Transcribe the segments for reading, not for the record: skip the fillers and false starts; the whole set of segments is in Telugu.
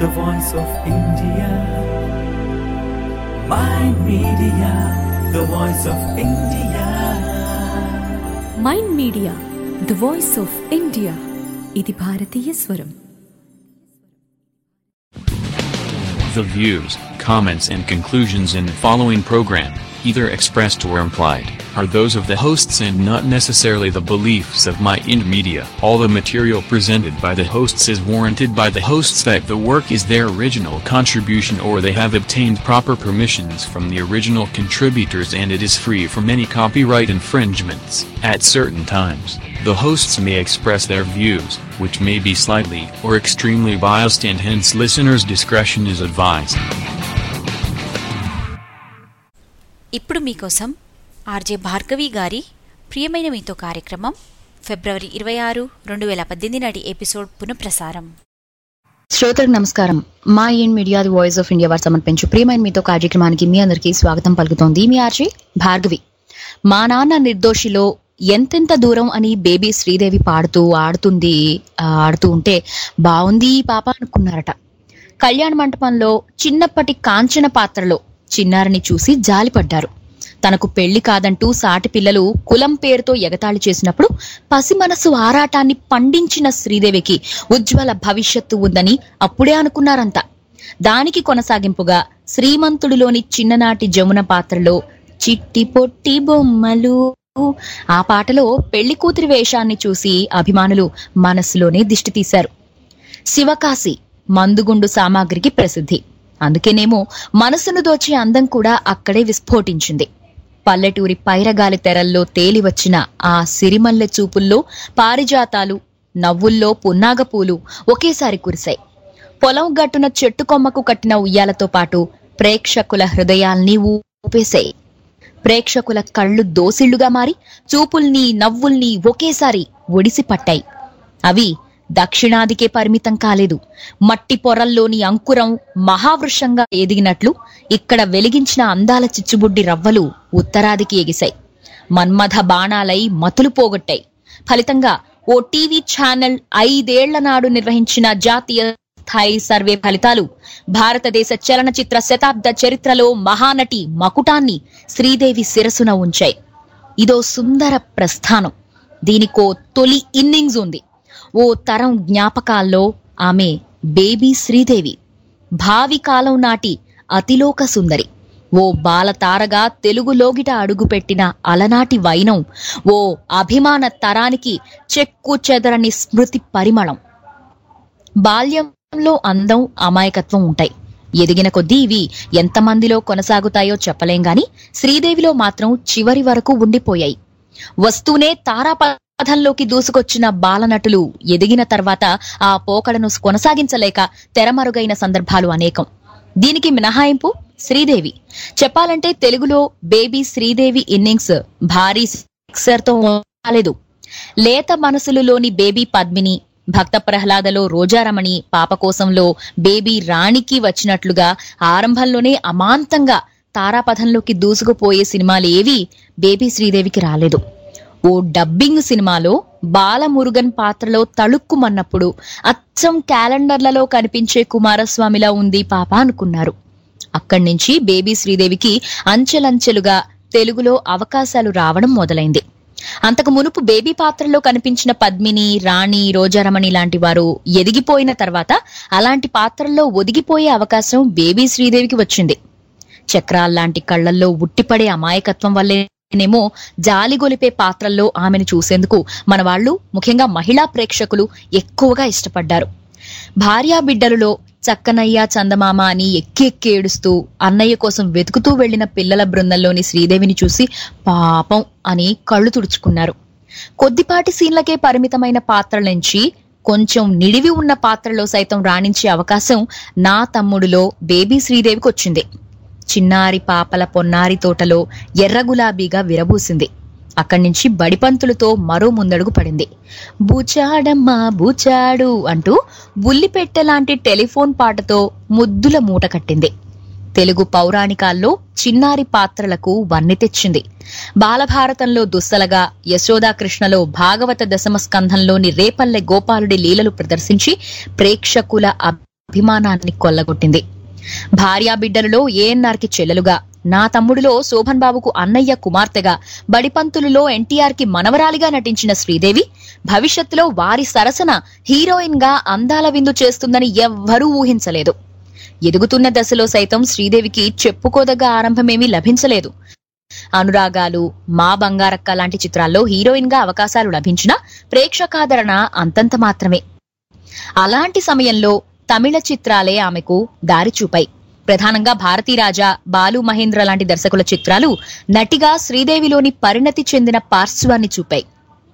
the voice of India. Mind Media, the voice of India. Mind Media, the voice of India. ఇది భారతీయ స్వరం. The views, comments and conclusions in the following program, either expressed or implied, are those of the hosts and not necessarily the beliefs of Mind Media. All the material presented by the hosts is warranted by the hosts that the work is their original contribution or they have obtained proper permissions from the original contributors and it is free from any copyright infringements. At certain times, the hosts may express their views, which may be slightly or extremely biased and hence listeners' discretion is advised. ఇప్పుడు మీకోసం ఆర్జే భార్గవి గారి ప్రియమైన మీతో కార్యక్రమం ఫిబ్రవరి 26, 2018 నాటి ఎపిసోడ్ పునఃప్రసారం. శ్రోతలకు నమస్కారం. మా Mind Media the voice of India వారు సమర్పించు ప్రియమైన మీతో కార్యక్రమానికి మీ అందరికీ స్వాగతం పలుకుతోంది మీ ఆర్జే భార్గవి. మా నాన్న నిర్దోషిలో ఎంతెంత దూరం అని బేబీ శ్రీదేవి ఆడుతూ ఉంటే బాగుంది పాప అనుకున్నారట. కళ్యాణ మంటపంలో చిన్నప్పటి కాంచన పాత్రలో చిన్నారిని చూసి జాలిపడ్డారు. తనకు పెళ్లి కాదంటూ సాటి పిల్లలు కులం పేరుతో ఎగతాళి చేసినప్పుడు పసి మనసు ఆరాటాన్ని పండించిన శ్రీదేవికి ఉజ్వల భవిష్యత్తు ఉందని అప్పుడే అనుకున్నారంతా. దానికి కొనసాగింపుగా శ్రీమంతుడిలోని చిన్ననాటి జమున పాత్రలో చిట్టి పొట్టి బొమ్మలు ఆ పాటలో పెళ్లి కూతురి వేషాన్ని చూసి అభిమానులు మనస్సులోనే దిష్టి తీశారు. శివకాశి మందుగుండు సామాగ్రికి ప్రసిద్ధి. అందుకేనేమో మనసును దోచే అందం కూడా అక్కడే విస్ఫోటించింది. పల్లెటూరి పైరగాలి తెరల్లో తేలివచ్చిన ఆ సిరిమల్లె చూపుల్లో పారిజాతాలు, నవ్వుల్లో పున్నాగపూలు ఒకేసారి కురిశాయి. పొలం గట్టున చెట్టు కొమ్మకు కట్టిన ఉయ్యాలతో పాటు ప్రేక్షకుల హృదయాల్ని ఊపేశాయి. ప్రేక్షకుల కళ్ళు దోసిళ్లుగా మారి చూపుల్ని నవ్వుల్ని ఒకేసారి ఒడిసి పట్టాయి. అవి దక్షిణాదికే పరిమితం కాలేదు. మట్టి పొరల్లోని అంకురం మహావృషంగా ఎదిగినట్లు ఇక్కడ వెలిగించిన అందాల చిచ్చుబుడ్డి రవ్వలు ఉత్తరాదికి ఎగిశాయి. మన్మథ బాణాలై మతులు పోగొట్టాయి. ఫలితంగా ఓ టీవీ ఛానల్ 5 ఏళ్ల నాడు నిర్వహించిన జాతీయ స్థాయి సర్వే ఫలితాలు భారతదేశ చలనచిత్ర శతాబ్ద చరిత్రలో మహానటి మకుటాన్ని శ్రీదేవి శిరసున ఉంచాయి. ఇదో సుందర ప్రస్థానం. దీనికో తొలి ఇన్నింగ్స్ ఉంది. ఓ తరం జ్ఞాపకాల్లో ఆమె బేబీ శ్రీదేవి, భావి కాలం నాటి అతిలోక సుందరి, ఓ బాలతారగా తెలుగు లోగిట అడుగుపెట్టిన అలనాటి వైనం, ఓ అభిమాన తరానికి చెక్కు చెదరని స్మృతి పరిమళం. బాల్యంలో అందం, అమాయకత్వం ఉంటాయి. ఎదిగిన కొద్దీ ఇవి ఎంతమందిలో కొనసాగుతాయో చెప్పలేం గాని శ్రీదేవిలో మాత్రం చివరి వరకు ఉండిపోయాయి. వస్తూనే తారాపథంలోకి దూసుకొచ్చిన బాలనటులు ఎదిగిన తర్వాత ఆ పోకడను కొనసాగించలేక తెరమరుగైన సందర్భాలు అనేకం. దీనికి మినహాయింపు శ్రీదేవి. చెప్పాలంటే తెలుగులో బేబీ శ్రీదేవి ఇన్నింగ్స్ భారీ సిక్సర్తో రాలేదు. లేత మనసులులోని బేబీ పద్మిని, భక్త ప్రహ్లాదలో రోజారమణి, పాపకోశంలో బేబీ రాణికి వచ్చినట్లుగా ఆరంభంలోనే అమాంతంగా తారాపథంలోకి దూసుకుపోయే సినిమాలేవీ బేబీ శ్రీదేవికి రాలేదు. ఓ డబ్బింగ్ సినిమాలో బాలమురుగన్ పాత్రలో తళుక్కుమన్నప్పుడు అచ్చం క్యాలెండర్లలో కనిపించే కుమారస్వామిలా ఉంది పాప అనుకున్నారు. అక్కడి నుంచి బేబీ శ్రీదేవికి అంచెలంచెలుగా తెలుగులో అవకాశాలు రావడం మొదలైంది. అంతకు మునుపు బేబీ పాత్రలో కనిపించిన పద్మిని, రాణి, రోజారమణి లాంటి వారు ఎదిగిపోయిన తర్వాత అలాంటి పాత్రల్లో ఒదిగిపోయే అవకాశం బేబీ శ్రీదేవికి వచ్చింది. చక్రాల్లాంటి కళ్లల్లో ఉట్టిపడే అమాయకత్వం వల్లేనేమో జాలిగొలిపే పాత్రల్లో ఆమెను చూసేందుకు మన వాళ్లు, ముఖ్యంగా మహిళా ప్రేక్షకులు ఎక్కువగా ఇష్టపడ్డారు. భార్యాబిడ్డలలో చక్కనయ్య చందమామ అని ఎక్కి ఏడుస్తూ అన్నయ్య కోసం వెతుకుతూ వెళ్లిన పిల్లల బృందంలోని శ్రీదేవిని చూసి పాపం అని కళ్లు తుడుచుకున్నారు. కొద్దిపాటి సీన్లకే పరిమితమైన పాత్రల నుంచి కొంచెం నిడివి ఉన్న పాత్రలో సైతం రాణించే అవకాశం నా తమ్ముడులో బేబీ శ్రీదేవికి వచ్చింది. చిన్నారి పాపల పొన్నారి తోటలో ఎర్రగులాబీగా విరబూసింది. అక్కడి నుంచి బడిపంతులతో మరో ముందడుగు పడింది. బూచాడమ్మా బూచాడు అంటూ బుల్లిపెట్టెలాంటి టెలిఫోన్ పాటతో ముద్దుల మూట కట్టింది. తెలుగు పౌరాణికాల్లో చిన్నారి పాత్రలకు వన్నె తెచ్చింది. బాలభారతంలో దుస్సలగా, యశోదాకృష్ణలో భాగవత దశమ స్కంధంలోని రేపల్లె గోపాలుడి లీలలు ప్రదర్శించి ప్రేక్షకుల అభిమానాన్ని కొల్లగొట్టింది. భార్యా బిడ్డలలో ఏఎన్ఆర్కి చెల్లెలుగా, నా తమ్ముడిలో శోభన్ బాబుకు అన్నయ్య కుమార్తెగా, బడిపంతులులో ఎన్టీఆర్కి మనవరాలిగా నటించిన శ్రీదేవి భవిష్యత్తులో వారి సరసన హీరోయిన్ గా అందాల విందు చేస్తుందని ఎవ్వరూ ఊహించలేదు. ఎదుగుతున్న దశలో సైతం శ్రీదేవికి చెప్పుకోదగ్గ ఆరంభమేమీ లభించలేదు. అనురాగాలు, మా బంగారక్క లాంటి చిత్రాల్లో హీరోయిన్ గా అవకాశాలు లభించినా ప్రేక్షకాదరణ అంతంత మాత్రమే. అలాంటి సమయంలో తమిళ చిత్రాలే ఆమెకు దారి చూపాయి. ప్రధానంగా భారతీరాజా, బాలు మహేంద్ర లాంటి దర్శకుల చిత్రాలు నటిగా శ్రీదేవిలోని పరిణతి చెందిన పార్శ్వాన్ని చూపాయి.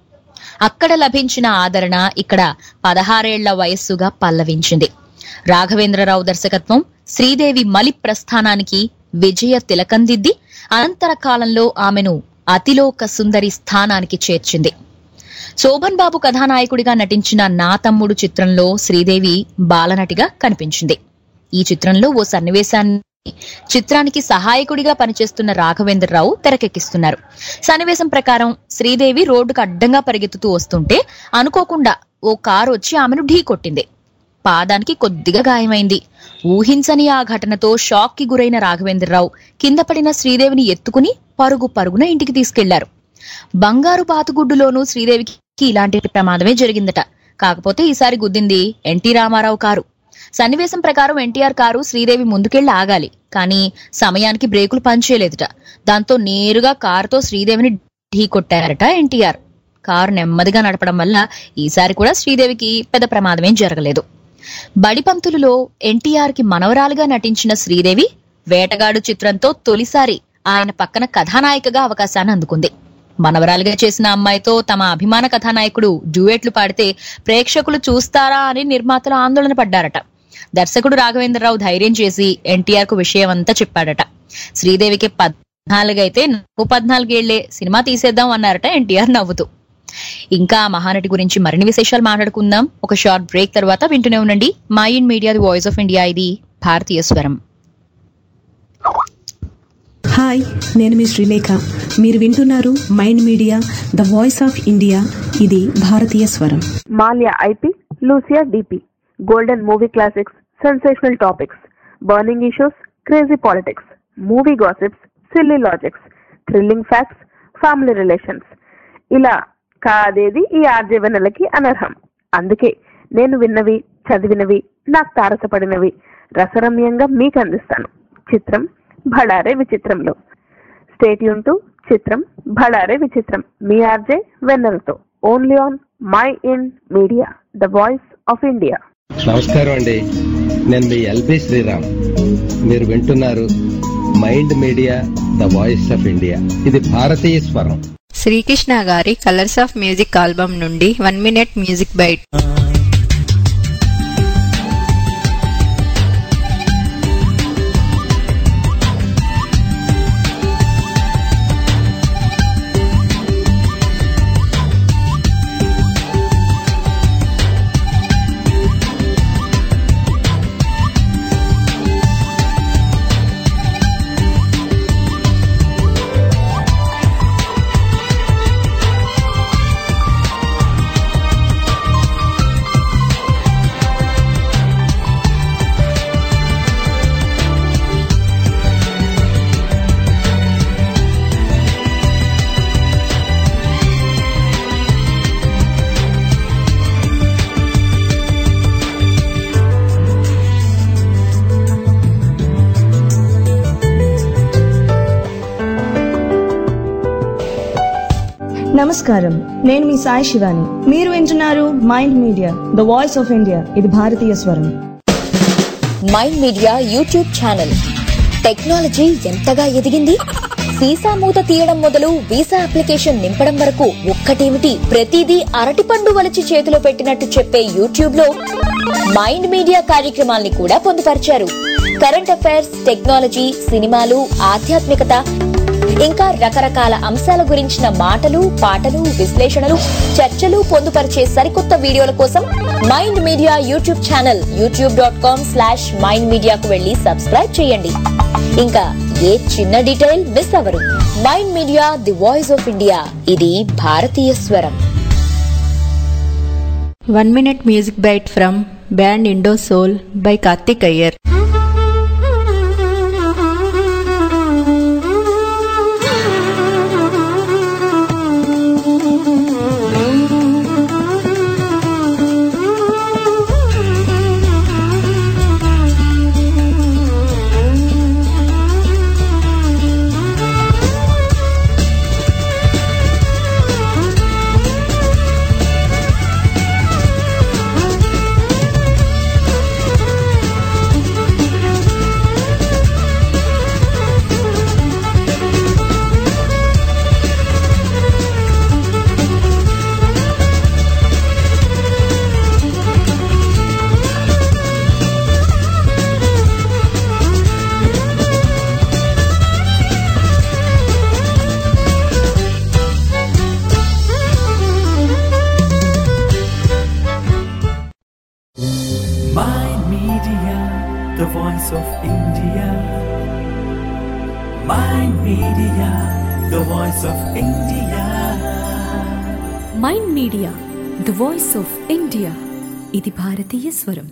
అక్కడ లభించిన ఆదరణ ఇక్కడ 16 ఏళ్ల వయస్సుగా పల్లవించింది. రాఘవేంద్రరావు దర్శకత్వం శ్రీదేవి మలి ప్రస్థానానికి విజయ తిలకందిద్ది అనంతర కాలంలో ఆమెను అతిలోక సుందరి స్థానానికి చేర్చింది. శోభన్ బాబు కథానాయకుడిగా నటించిన నా తమ్ముడు చిత్రంలో శ్రీదేవి బాలనటిగా కనిపించింది. ఈ చిత్రంలో ఓ సన్నివేశాన్ని చిత్రానికి సహాయకుడిగా పనిచేస్తున్న రాఘవేంద్రరావు తెరకెక్కిస్తున్నారు. సన్నివేశం ప్రకారం శ్రీదేవి రోడ్డుకు అడ్డంగా పరిగెత్తుతూ వస్తుంటే అనుకోకుండా ఓ కారు వచ్చి ఆమెను ఢీకొట్టింది. పాదానికి కొద్దిగా గాయమైంది. ఊహించని ఆ ఘటనతో షాక్ కి గురైన రాఘవేంద్రరావు కింద పడిన శ్రీదేవిని ఎత్తుకుని పరుగున ఇంటికి తీసుకెళ్లారు. బంగారు బాతుగుడ్డులోనూ శ్రీదేవికి ఇలాంటి ప్రమాదమే జరిగిందట. కాకపోతే ఈసారి గుద్దింది ఎన్టీ రామారావు కారు. సన్నివేశం ప్రకారం ఎన్టీఆర్ కారు శ్రీదేవి ముందుకెళ్లి ఆగాలి, కానీ సమయానికి బ్రేకులు పనిచేయలేదుట. దాంతో నేరుగా కారుతో శ్రీదేవిని ఢీకొట్టారట ఎన్టీఆర్. కారు నెమ్మదిగా నడపడం వల్ల ఈసారి కూడా శ్రీదేవికి పెద్ద ప్రమాదమేం జరగలేదు. బడిపంతులులో ఎన్టీఆర్ కి మనవరాలుగా నటించిన శ్రీదేవి వేటగాడు చిత్రంతో తొలిసారి ఆయన పక్కన కథానాయికగా అవకాశాన్ని అందుకుంది. మనవరాలుగా చేసిన అమ్మాయితో తమ అభిమాన కథానాయకుడు డ్యూయెట్లు పాడితే ప్రేక్షకులు చూస్తారా అని నిర్మాతలు ఆందోళన పడ్డారట. దర్శకుడు రాఘవేంద్రరావు ధైర్యం చేసి ఎన్టీఆర్ కు విషయం అంతా చెప్పాడట. శ్రీదేవికి 14 అయితే నాకు 14 ఏళ్లే, సినిమా తీసేద్దాం అన్నారట ఎన్టీఆర్ నవ్వుతూ. ఇంకా మహానటి గురించి మరిన్ని విశేషాలు మాట్లాడుకుందాం ఒక షార్ట్ బ్రేక్ తర్వాత. వింటూనే ఉండండి Mind Media, the voice of India. ఇది భారతీయ స్వరం. హాయ్, నేను మీ శ్రీలేఖ. మీరు వింటున్నారు Mind Media, the voice of India. ఇది భారతీయ స్వరం. మాల్యా ఐపీ, లూసియా డిపి, golden movie classics, sensational topics, burning issues, crazy politics, movie gossips, silly logics, thrilling facts, family relations, ఇలా కాదేది ఈ ఆర్జీవనలకి అనర్హం. అందుకే నేను విన్నవి, చదివినవి, నాకు తారసపడినవి రసరమ్యంగా మీకు అందిస్తాను. చిత్రం భడారే విచిత్రంలో. State Yoon to Chitram Bhalare Vichitram, మీ ఆర్జే వెన్నెలతో, only on Mind Media, the voice of India. నమస్కారం అండి, నేను మీ ఎల్బి శ్రీరామ్. మీరు వింటున్నారు Mind Media, the voice of India. ఇది భారతీయ స్వరం. శ్రీకృష్ణ గారి కలర్స్ ఆఫ్ మ్యూజిక్ ఆల్బమ్ నుండి 1 minute మ్యూజిక్ బైట్. నమస్కారం, నేను మీ సాయి శివాని. మీరు వింటున్నారు Mind Media, the voice of India. ఇది భారతీయ స్వరం. Mind Media YouTube channel. Technology ఎంతగా ఎదిగింది. వీసా మూత తీయడం మొదలు వీసా అప్లికేషన్ నింపడం వరకు ఒక్కటేమిటి, ప్రతిదీ అరటిపండు వలిచి చేతిలో పెట్టినట్టు చెప్పే యూట్యూబ్ లో మైండ్ మీడియా కార్యక్రమాల్ని కూడా పొందుపరిచారు. కరెంట్ అఫైర్స్, టెక్నాలజీ, సినిమాలు, ఆధ్యాత్మికత, ఇంకా రకరకాల అంశాల గురించిన మాటలు, పాటలు, విశ్లేషణలు, చర్చలు పొందుపరిచే సరికొత్త వీడియోల కోసం mind Media YouTube channel youtube.com/mindmedia కు వెళ్లి సబ్స్క్రైబ్ చేయండి. ఇంకా ఏ చిన్న డీటెయిల్ మిస్ అవ్వరు. Mind Media, the voice of India. ఇది భారతీయ స్వరం. 1 minute music bite from band Indo Soul by Karthik Iyer. Mind Media, the voice of India. Mind Media, the voice of India. Mind Media the voice of India ఇది భారతీయ స్వరం.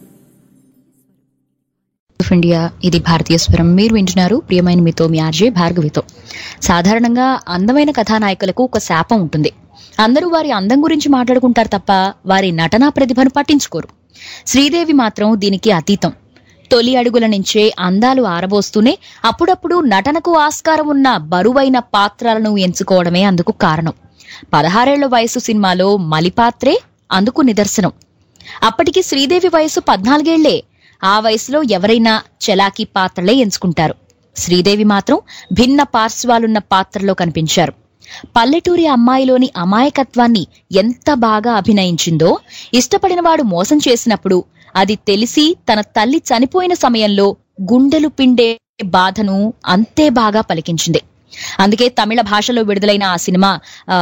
ఇండియా ఇది భారతీయ స్వరం. మీరు వింటున్నారు ప్రియమైన మీతో మీ ఆర్జే భార్గవితో. సాధారణంగా అందమైన కథానాయకులకు ఒక శాపం ఉంటుంది. అందరూ వారి అందం గురించి మాట్లాడుకుంటారు తప్ప వారి నటనా ప్రతిభను పట్టించుకోరు. శ్రీదేవి మాత్రం దీనికి అతీతం. తొలి అడుగుల నుంచే అందాలు ఆరబోస్తూనే అప్పుడప్పుడు నటనకు ఆస్కారం ఉన్న బరువైన పాత్రలను ఎంచుకోవడమే అందుకు కారణం. 16 వయసు సినిమాలో మలిపాత్రే అందుకు నిదర్శనం. అప్పటికి శ్రీదేవి వయసు 14 ఆ వయసులో ఎవరైనా చలాకీ పాత్రలే ఎంచుకుంటారు. శ్రీదేవి మాత్రం భిన్న పార్శ్వాలున్న పాత్రలో కనిపించారు. పల్లెటూరి అమ్మాయిలోని అమాయకత్వాన్ని ఎంత బాగా అభినయించిందో, ఇష్టపడిన వాడు మోసం చేసినప్పుడు అది తెలిసి తన తల్లి చనిపోయిన సమయంలో గుండెలు పిండే బాధను అంతే బాగా పలికించింది. అందుకే తమిళ భాషలో విడుదలైన ఆ సినిమా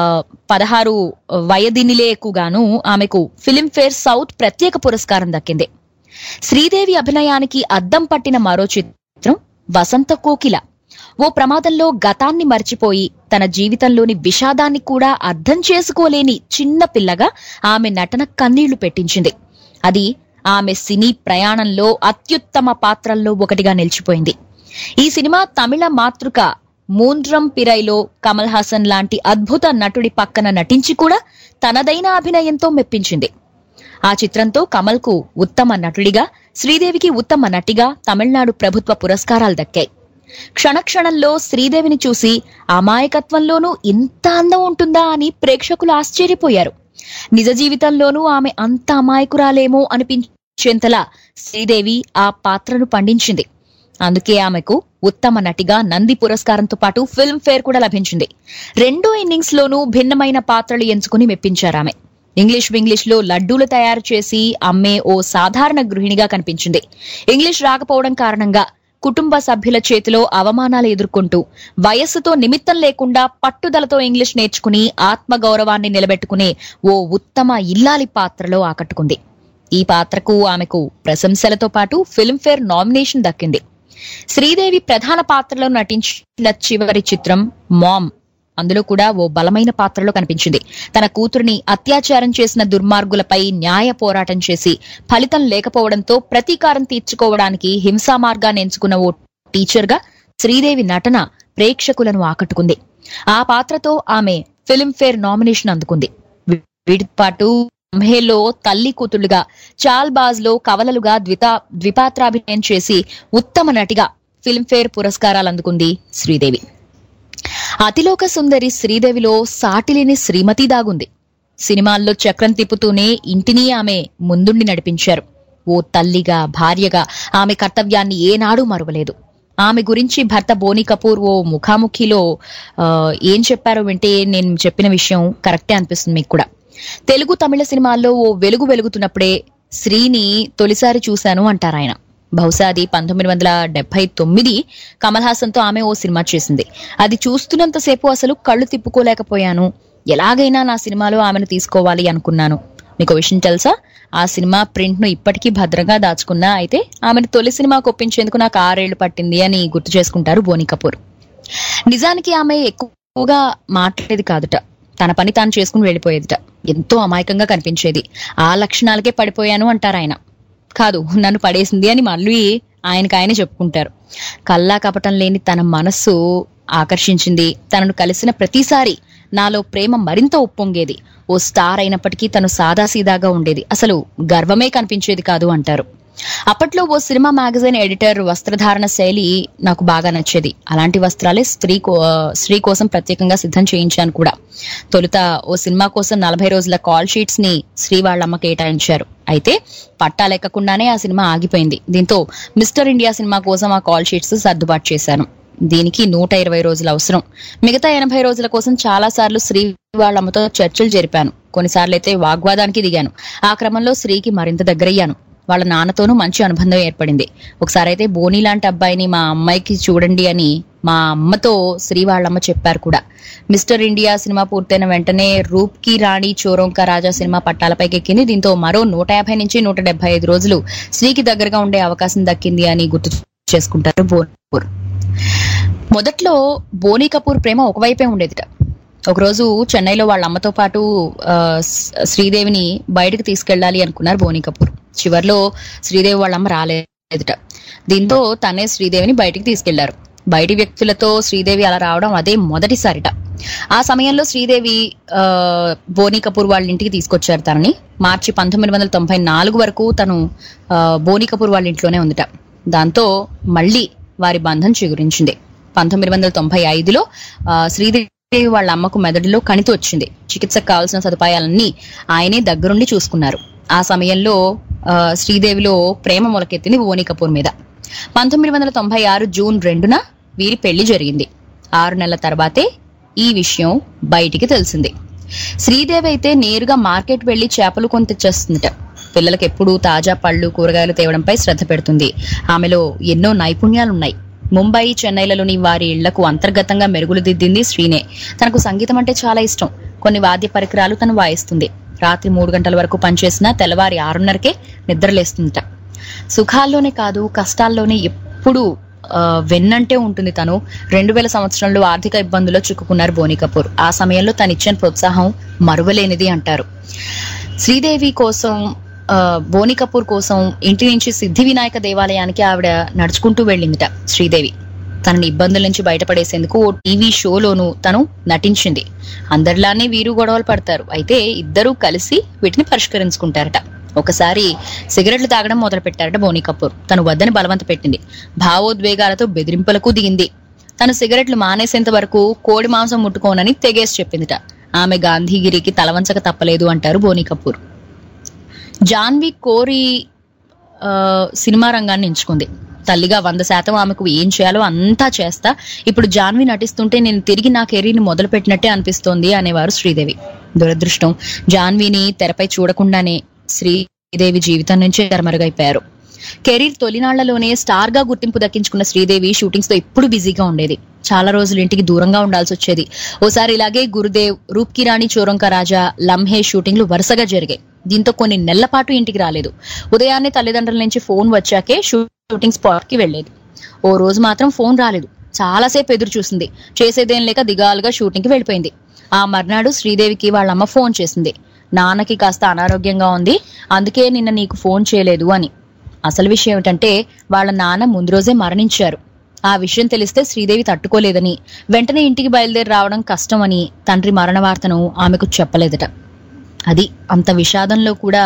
16 వయదినిలేకుగాను ఆమెకు ఫిలింఫేర్ సౌత్ ప్రత్యేక పురస్కారం దక్కింది. శ్రీదేవి అభినయానికి అద్దం పట్టిన మరో చిత్రం వసంత కోకిల. ఓ ప్రమాదంలో గతాన్ని మర్చిపోయి తన జీవితంలోని విషాదాన్ని కూడా అర్థం చేసుకోలేని చిన్న పిల్లగా ఆమె నటన కన్నీళ్లు పెట్టించింది. అది ఆమె సినీ ప్రయాణంలో అత్యుత్తమ పాత్రల్లో ఒకటిగా నిలిచిపోయింది. ఈ సినిమా తమిళ మాతృక మూండ్రం పిరైలో కమల్ హాసన్ లాంటి అద్భుత నటుడి పక్కన నటించి కూడా తనదైన అభినయంతో మెప్పించింది. ఆ చిత్రంతో కమల్ కు ఉత్తమ నటుడిగా, శ్రీదేవికి ఉత్తమ నటిగా తమిళనాడు ప్రభుత్వ పురస్కారాలు దక్కాయి. క్షణక్షణంలో శ్రీదేవిని చూసి అమాయకత్వంలోనూ ఇంత అందం ఉంటుందా అని ప్రేక్షకులు ఆశ్చర్యపోయారు. నిజ జీవితంలోనూ ఆమె అంత అమాయకురాలేమో అనిపించేంతలా శ్రీదేవి ఆ పాత్రను పండించింది. అందుకే ఆమెకు ఉత్తమ నటిగా నంది పురస్కారంతో పాటు ఫిల్మ్ఫేర్ కూడా లభించింది. రెండో ఇన్నింగ్స్ లోనూ భిన్నమైన పాత్రలు ఎంచుకుని మెప్పించారామె. ఇంగ్లీష్ లో లడ్డూలు తయారు చేసి అమ్మే ఓ సాధారణ గృహిణిగా కనిపించింది. ఇంగ్లీష్ రాకపోవడం కారణంగా కుటుంబ సభ్యుల చేతిలో అవమానాలు ఎదుర్కొంటూ వయస్సుతో నిమిత్తం లేకుండా పట్టుదలతో ఇంగ్లీష్ నేర్చుకుని ఆత్మగౌరవాన్ని నిలబెట్టుకునే ఓ ఉత్తమ ఇల్లాలి పాత్రలో ఆకట్టుకుంది. ఈ పాత్రకు ఆమెకు ప్రశంసలతో పాటు ఫిల్మ్ఫేర్ నామినేషన్ దక్కింది. శ్రీదేవి ప్రధాన పాత్రలో నటించిన చివరి చిత్రం మామ్. అందులో కూడా ఓ బలమైన పాత్రలో కనిపించింది. తన కూతురిని అత్యాచారం చేసిన దుర్మార్గులపై న్యాయ పోరాటం చేసి ఫలితం లేకపోవడంతో ప్రతీకారం తీర్చుకోవడానికి హింసా మార్గాన్ని ఎంచుకున్న ఓ టీచర్ గా శ్రీదేవి నటన ప్రేక్షకులను ఆకట్టుకుంది. ఆ పాత్రతో ఆమె ఫిల్మ్ఫేర్ నామినేషన్ అందుకుంది. వీటితో పాటు లంహేలో తల్లి కూతుళ్లుగా, చాల్బాజ్ లో కవలలుగా ద్విపాత్రాభినయం చేసి ఉత్తమ నటిగా ఫిల్మ్ఫేర్ పురస్కారాలు అందుకుంది శ్రీదేవి. అతిలోక సుందరి శ్రీదేవిలో సాటిలేని శ్రీమతి దాగుంది. సినిమాల్లో చక్రం తిప్పుతూనే ఇంటిని ఆమె ముందుండి నడిపించారు. ఓ తల్లిగా, భార్యగా ఆమె కర్తవ్యాన్ని ఏనాడూ మరువలేదు. ఆమె గురించి భర్త బోనీ కపూర్ ఓ ముఖాముఖిలో ఏం చెప్పారో వింటే నేను చెప్పిన విషయం కరెక్టే అనిపిస్తుంది మీకు కూడా. తెలుగు, తమిళ సినిమాల్లో ఓ వెలుగు వెలుగుతున్నప్పుడే శ్రీని తొలిసారి చూశాను అంటారు ఆయన. బహుశా అది 1979 కమల్ హాసన్ తో ఆమె ఓ సినిమా చేసింది. అది చూస్తున్నంతసేపు అసలు కళ్ళు తిప్పుకోలేకపోయాను. ఎలాగైనా నా సినిమాలో ఆమెను తీసుకోవాలి అనుకున్నాను. మీకు విషయం తెలుసా? ఆ సినిమా ప్రింట్ ను ఇప్పటికీ భద్రంగా దాచుకున్నా. అయితే ఆమెను తొలి సినిమాకు ఒప్పించేందుకు నాకు 6 ఏళ్లు పట్టింది అని గుర్తు చేసుకుంటారు బోనీ కపూర్. నిజానికి ఆమె ఎక్కువగా మాట్లాడేది కాదుట. తన పని తాను చేసుకుని వెళ్లిపోయేదిట. ఎంతో అమాయకంగా కనిపించేది. ఆ లక్షణాలకే పడిపోయాను అంటారు ఆయన. కాదు నన్ను పడేసింది అని మళ్ళీ ఆయనకాయనే చెప్పుకుంటారు. కల్లా కపటం లేని తన మనస్సు ఆకర్షించింది. తనను కలిసిన ప్రతిసారి నాలో ప్రేమ మరింత ఉప్పొంగేది. ఓ స్టార్ అయినప్పటికీ తను సాదాసీదాగా ఉండేది, అసలు గర్వమే కనిపించేది కాదు అంటారు. అప్పట్లో ఓ సినిమా మ్యాగజైన్ ఎడిటర్ వస్త్రధారణ శైలి నాకు బాగా నచ్చేది. అలాంటి వస్త్రాలే స్త్రీ కోసం ప్రత్యేకంగా సిద్ధం చేయించాను కూడా. తొలుత ఓ సినిమా కోసం 40 రోజుల కాల్ షీట్స్ ని శ్రీ వాళ్ళమ్మ కేటాయించారు. అయితే పట్టాలెక్కకుండానే ఆ సినిమా ఆగిపోయింది. దీంతో మిస్టర్ ఇండియా సినిమా కోసం ఆ కాల్ షీట్స్ సర్దుబాటు చేశాను. దీనికి 120 రోజులు అవసరం. మిగతా 80 రోజుల కోసం చాలా సార్లు శ్రీ వాళ్ళమ్మతో చర్చలు జరిపాను. కొన్నిసార్లు అయితే వాగ్వాదానికి దిగాను. ఆ క్రమంలో శ్రీకి మరింత దగ్గరయ్యాను. వాళ్ళ నాన్నతోనూ మంచి అనుబంధం ఏర్పడింది. ఒకసారి అయితే బోనీ లాంటి అబ్బాయిని మా అమ్మాయికి చూడండి అని మా అమ్మతో శ్రీ వాళ్ళమ్మ చెప్పారు కూడా. మిస్టర్ ఇండియా సినిమా పూర్తయిన వెంటనే రూప్ కి రాణి చోరోంకా రాజా సినిమా పట్టాలపైకి ఎక్కింది. దీంతో మరో 150 నుంచి 175 రోజులు శ్రీకి దగ్గరగా ఉండే అవకాశం దక్కింది అని గుర్తు చేసుకుంటారు బోనీ కపూర్. మొదట్లో బోనీ కపూర్ ప్రేమ ఒకవైపే ఉండేదిట. ఒకరోజు చెన్నైలో వాళ్ళ అమ్మతో పాటు శ్రీదేవిని బయటకు తీసుకెళ్లాలి అనుకున్నారు బోనీ కపూర్. చివర్లో శ్రీదేవి వాళ్ళమ్మ రాలేదుట. దీంతో తనే శ్రీదేవిని బయటికి తీసుకెళ్లారు. బయటి వ్యక్తులతో శ్రీదేవి అలా రావడం అదే మొదటిసారిట. ఆ సమయంలో శ్రీదేవి బోనీ కపూర్ వాళ్ళ ఇంటికి తీసుకొచ్చారు తనని. మార్చి 1994 వరకు తను బోనీ కపూర్ వాళ్ళ ఇంట్లోనే ఉందిట. దాంతో మళ్ళీ వారి బంధం చిగురించింది. 1995లో శ్రీదేవి వాళ్ళ అమ్మకు మెదడులో కణితి వచ్చింది. చికిత్సకు కావాల్సిన సదుపాయాలన్నీ ఆయనే దగ్గరుండి చూసుకున్నారు. ఆ సమయంలో శ్రీదేవిలో ప్రేమ మొలకెత్తింది బోనీ కపూర్ మీద. 1996 జూన్ 2న వీరి పెళ్లి జరిగింది. 6 నెలల తర్వాతే ఈ విషయం బయటికి తెలిసింది. శ్రీదేవి అయితే నేరుగా మార్కెట్ వెళ్లి చేపలు కొని తెచ్చేస్తుందట. పిల్లలకు ఎప్పుడూ తాజా పళ్ళు కూరగాయలు తేవడంపై శ్రద్ధ పెడుతుంది. ఆమెలో ఎన్నో నైపుణ్యాలున్నాయి. ముంబై చెన్నైలలోని వారి ఇళ్లకు అంతర్గతంగా మెరుగులు దిద్దింది శ్రీనే. తనకు సంగీతం అంటే చాలా ఇష్టం. కొన్ని వాద్య పరికరాలు తను వాయిస్తుంది. రాత్రి 3 గంటల వరకు పనిచేసినా తెల్లవారి 6:30కే నిద్రలేస్తుందట. సుఖాల్లోనే కాదు కష్టాల్లోనే ఎప్పుడూ వెన్నంటే ఉంటుంది తను. 2000 సంవత్సరంలో ఆర్థిక ఇబ్బందుల్లో చిక్కుకున్నారు బోనీ కపూర్. ఆ సమయంలో తను ఇచ్చిన ప్రోత్సాహం మరువలేనిది అంటారు. శ్రీదేవి కోసం బోనీ కపూర్ కోసం ఇంటి నుంచి సిద్ధి వినాయక దేవాలయానికి ఆవిడ నడుచుకుంటూ వెళ్ళిందిట శ్రీదేవి. తనని ఇబ్బందుల నుంచి బయటపడేసేందుకు ఓ టీవీ షోలోనూ తను నటించింది. అందరిలానే వీరు గొడవలు పడతారు. అయితే ఇద్దరూ కలిసి వీటిని పరిష్కరించుకుంటారట. ఒకసారి సిగరెట్లు తాగడం మొదలు పెట్టారట బోనీ కపూర్. తను వద్దని బలవంత పెట్టింది. భావోద్వేగాలతో బెదిరింపులకు దిగింది. తను సిగరెట్లు మానేసేంత వరకు కోడి మాంసం ముట్టుకోనని తెగేసి చెప్పిందిట. ఆమె గాంధీగిరికి తలవంచక తప్పలేదు అంటారు బోనీ కపూర్. జాన్వీ కోరి సినిమా రంగాన్ని ఎంచుకుంది. తల్లిగా 100% ఆమెకు ఏం చేయాలో అంతా చేస్తా. ఇప్పుడు జాన్వీ నటిస్తుంటే నేను తిరిగి నా కెరీర్ని మొదలు పెట్టినట్టే అనిపిస్తోంది అనేవారు శ్రీదేవి. దురదృష్టం జాన్వీని తెరపై చూడకుండానే శ్రీదేవి జీవితం నుంచి తెరమరుగైపోయారు. కెరీర్ తొలినాళ్లలోనే స్టార్ గా గుర్తింపు దక్కించుకున్న శ్రీదేవి షూటింగ్స్ తో ఎప్పుడు బిజీగా ఉండేది. చాలా రోజులు ఇంటికి దూరంగా ఉండాల్సి వచ్చేది. ఓసారి ఇలాగే గురుదేవ్, రూప్ కి రాణి చోరోంకా రాజా, లంహే షూటింగ్లు వరుసగా జరిగాయి. దీంతో కొన్ని నెలల పాటు ఇంటికి రాలేదు. ఉదయాన్నే తల్లిదండ్రుల నుంచి ఫోన్ వచ్చాకే షూటింగ్ స్పాట్ కి వెళ్లేది. ఓ రోజు మాత్రం ఫోన్ రాలేదు. చాలాసేపు ఎదురు చూసింది. చేసేదేం లేక దిగాలుగా షూటింగ్ కి వెళ్ళిపోయింది. ఆ మర్నాడు శ్రీదేవికి వాళ్ళమ్మ ఫోన్ చేసింది. నాన్నకి కాస్త అనారోగ్యంగా ఉంది, అందుకే నిన్న నీకు ఫోన్ చేయలేదు అని. అసలు విషయం ఏమిటంటే వాళ్ళ నాన్న ముందు రోజే మరణించారు. ఆ విషయం తెలిస్తే శ్రీదేవి తట్టుకోలేదని, వెంటనే ఇంటికి బయలుదేరి రావడం కష్టమని తండ్రి మరణ వార్తను ఆమెకు చెప్పలేదట. అది అంత విషాదంలో కూడా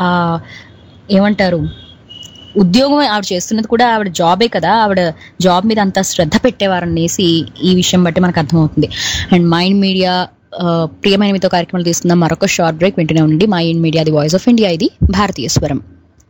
ఏమంటారు, ఉద్యోగం ఆవిడ చేస్తున్నది కూడా ఆవిడ జాబే కదా, ఆవిడ జాబ్ మీద అంత శ్రద్ధ పెట్టేవారనేసి ఈ విషయం బట్టి మనకు అర్థమవుతుంది. అండ్ మైండ్ మీడియా ప్రియమైన మీతో కార్యక్రమాలు తీసుకుందాం. మరొక షార్ట్ బ్రేక్ వింటూనే ఉండండి. Mind Media the voice of India, ఇది భారతీయ స్వరం.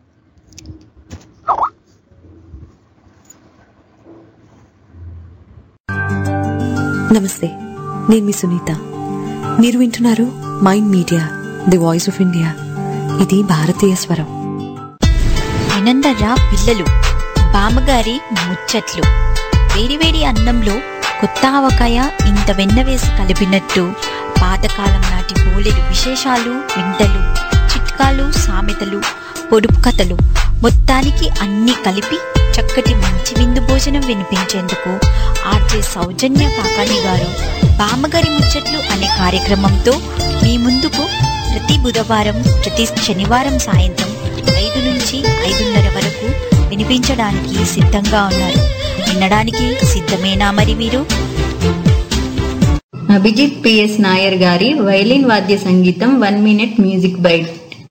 నమస్తే, నేను మీ సునీత. మీరు వింటున్నారు Mind Media the voice of India, ఇది భారతీయ స్వరం. వినందర్రా పిల్లలు, బామ్మగారి ముచ్చట్లు. వేడివేడి అన్నంలో కొత్త ఆవకాయ ఇంత వెన్న వేసి కలిపినట్టు పాతకాలం నాటి బోలెడు విశేషాలు, వింతలు, చిట్కాలు, సామెతలు, పొడుపు కథలు, మొత్తానికి అన్ని కలిపి చక్కటి మంచి విందు భోజనం వినిపించేందుకు ఆర్జే సౌజన్య కాకాని గారు బామ్మగారి ముచ్చట్లు అనే కార్యక్రమంతో మీ ముందుకు ప్రతి బుధవారం, ప్రతి శనివారం సాయంత్రం 5 5 నుంచి 5:30 వరకు వినిపించడానికి సిద్ధంగా ఉన్నారు. వినడానికి సిద్ధమేనా మరి మీరు? అభిజిత్ పిఎస్ నాయర్ గారి వైలిన్ వాద్య సంగీతం 1 minute music bite.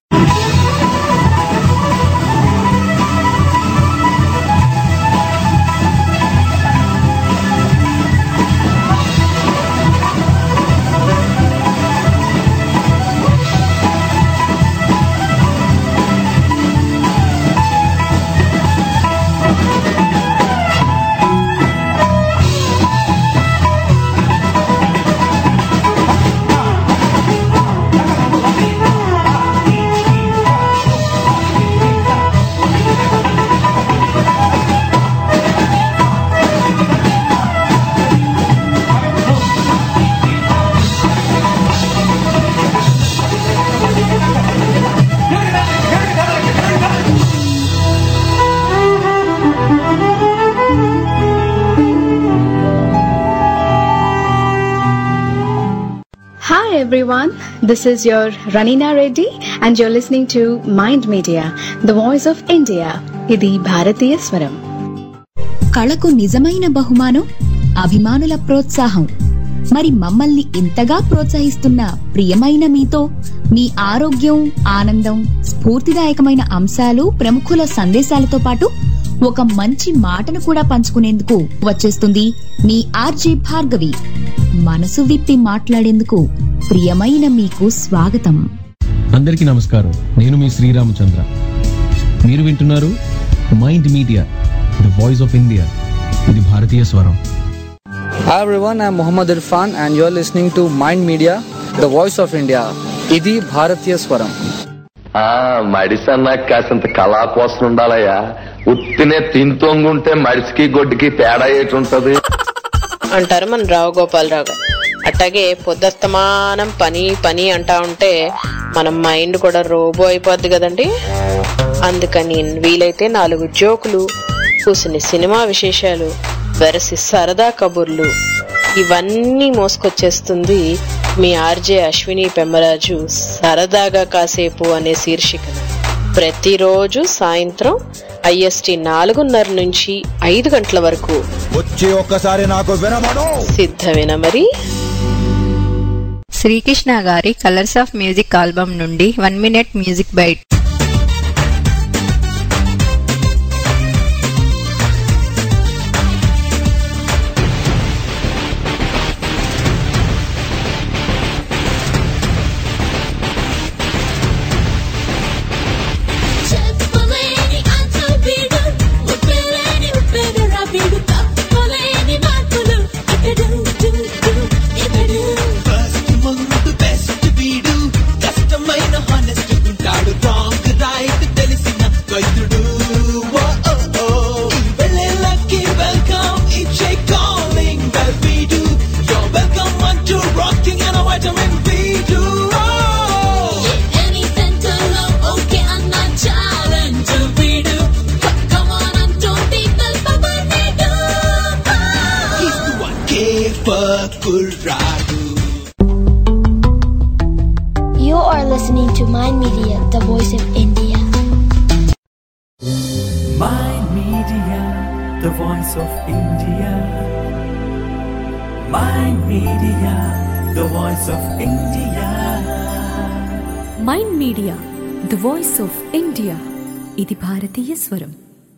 Hi everyone, this is your Ranina Reddy and you're listening to Mind Media, the voice of India. ఇది భారతీయ స్వరం. కళకు నిజమైన బహుమానం అభిమానుల ప్రోత్సాహం. మరి మమ్మల్ని ఇంతగా ప్రోత్సహిస్తున్న ప్రియమైన మీతో మీ ఆరోగ్యం, ఆనందం, స్ఫూర్తిదాయకమైన అంశాలు, ప్రముఖుల సందేశాలతో పాటు ఒక మంచి మాటను కూడా పంచుకునేందుకు వచ్చేస్తుంది మీ ఆర్జే భార్గవి. మనసు విప్పి మాట్లాడేందుకు ప్రియమైన మీకు స్వాగతం. అందరికీ నమస్కారం. నేను మీ శ్రీరామచంద్ర. మీరు వింటున్నారు Mind Media, the voice of India. ఇది భారతీయ స్వరం. Hi everyone, I'm Muhammad Irfan and you're listening to Mind Media, the voice of India. ఇది భారతీయ స్వరం. మడిసన్నా కాసింత కళా కోసం ఉండాలయ్యా. ఉత్తినే తింతోంగుంటే మడిసికి గొడ్డుకి తేడా ఏటుంటది అంటారు మన రావు గోపాలరావు గారు. అట్లాగే పొద్దస్తమానం పని పని అంటా ఉంటే మన మైండ్ కూడా రోబో అయిపోద్ది కదండి. అందుకని వీలైతే 4 జోకులు, కూసిన సినిమా విశేషాలు, వెరసి సరదా కబుర్లు ఇవన్నీ మోసుకొచ్చేస్తుంది మీ ఆర్జే అశ్విని పెమ్మరాజు సరదాగా కాసేపు అనే శీర్షికన. ప్రతిరోజు సాయంత్రం IST 4:30 నుంచి 5 గంటల వరకు వచ్చి ఒక్కసారి నాకు వినమను. సిద్ధమేనా మరి? శ్రీకృష్ణ గారి కలర్స్ ఆఫ్ మ్యూజిక్ ఆల్బమ్ నుండి 1 minute music bite. You are listening to Mind Media, the voice of India. Mind Media, the voice of India. Mind Media, the voice of India. Mind Media, the voice of India. ఇది భారతీయ స్వరం.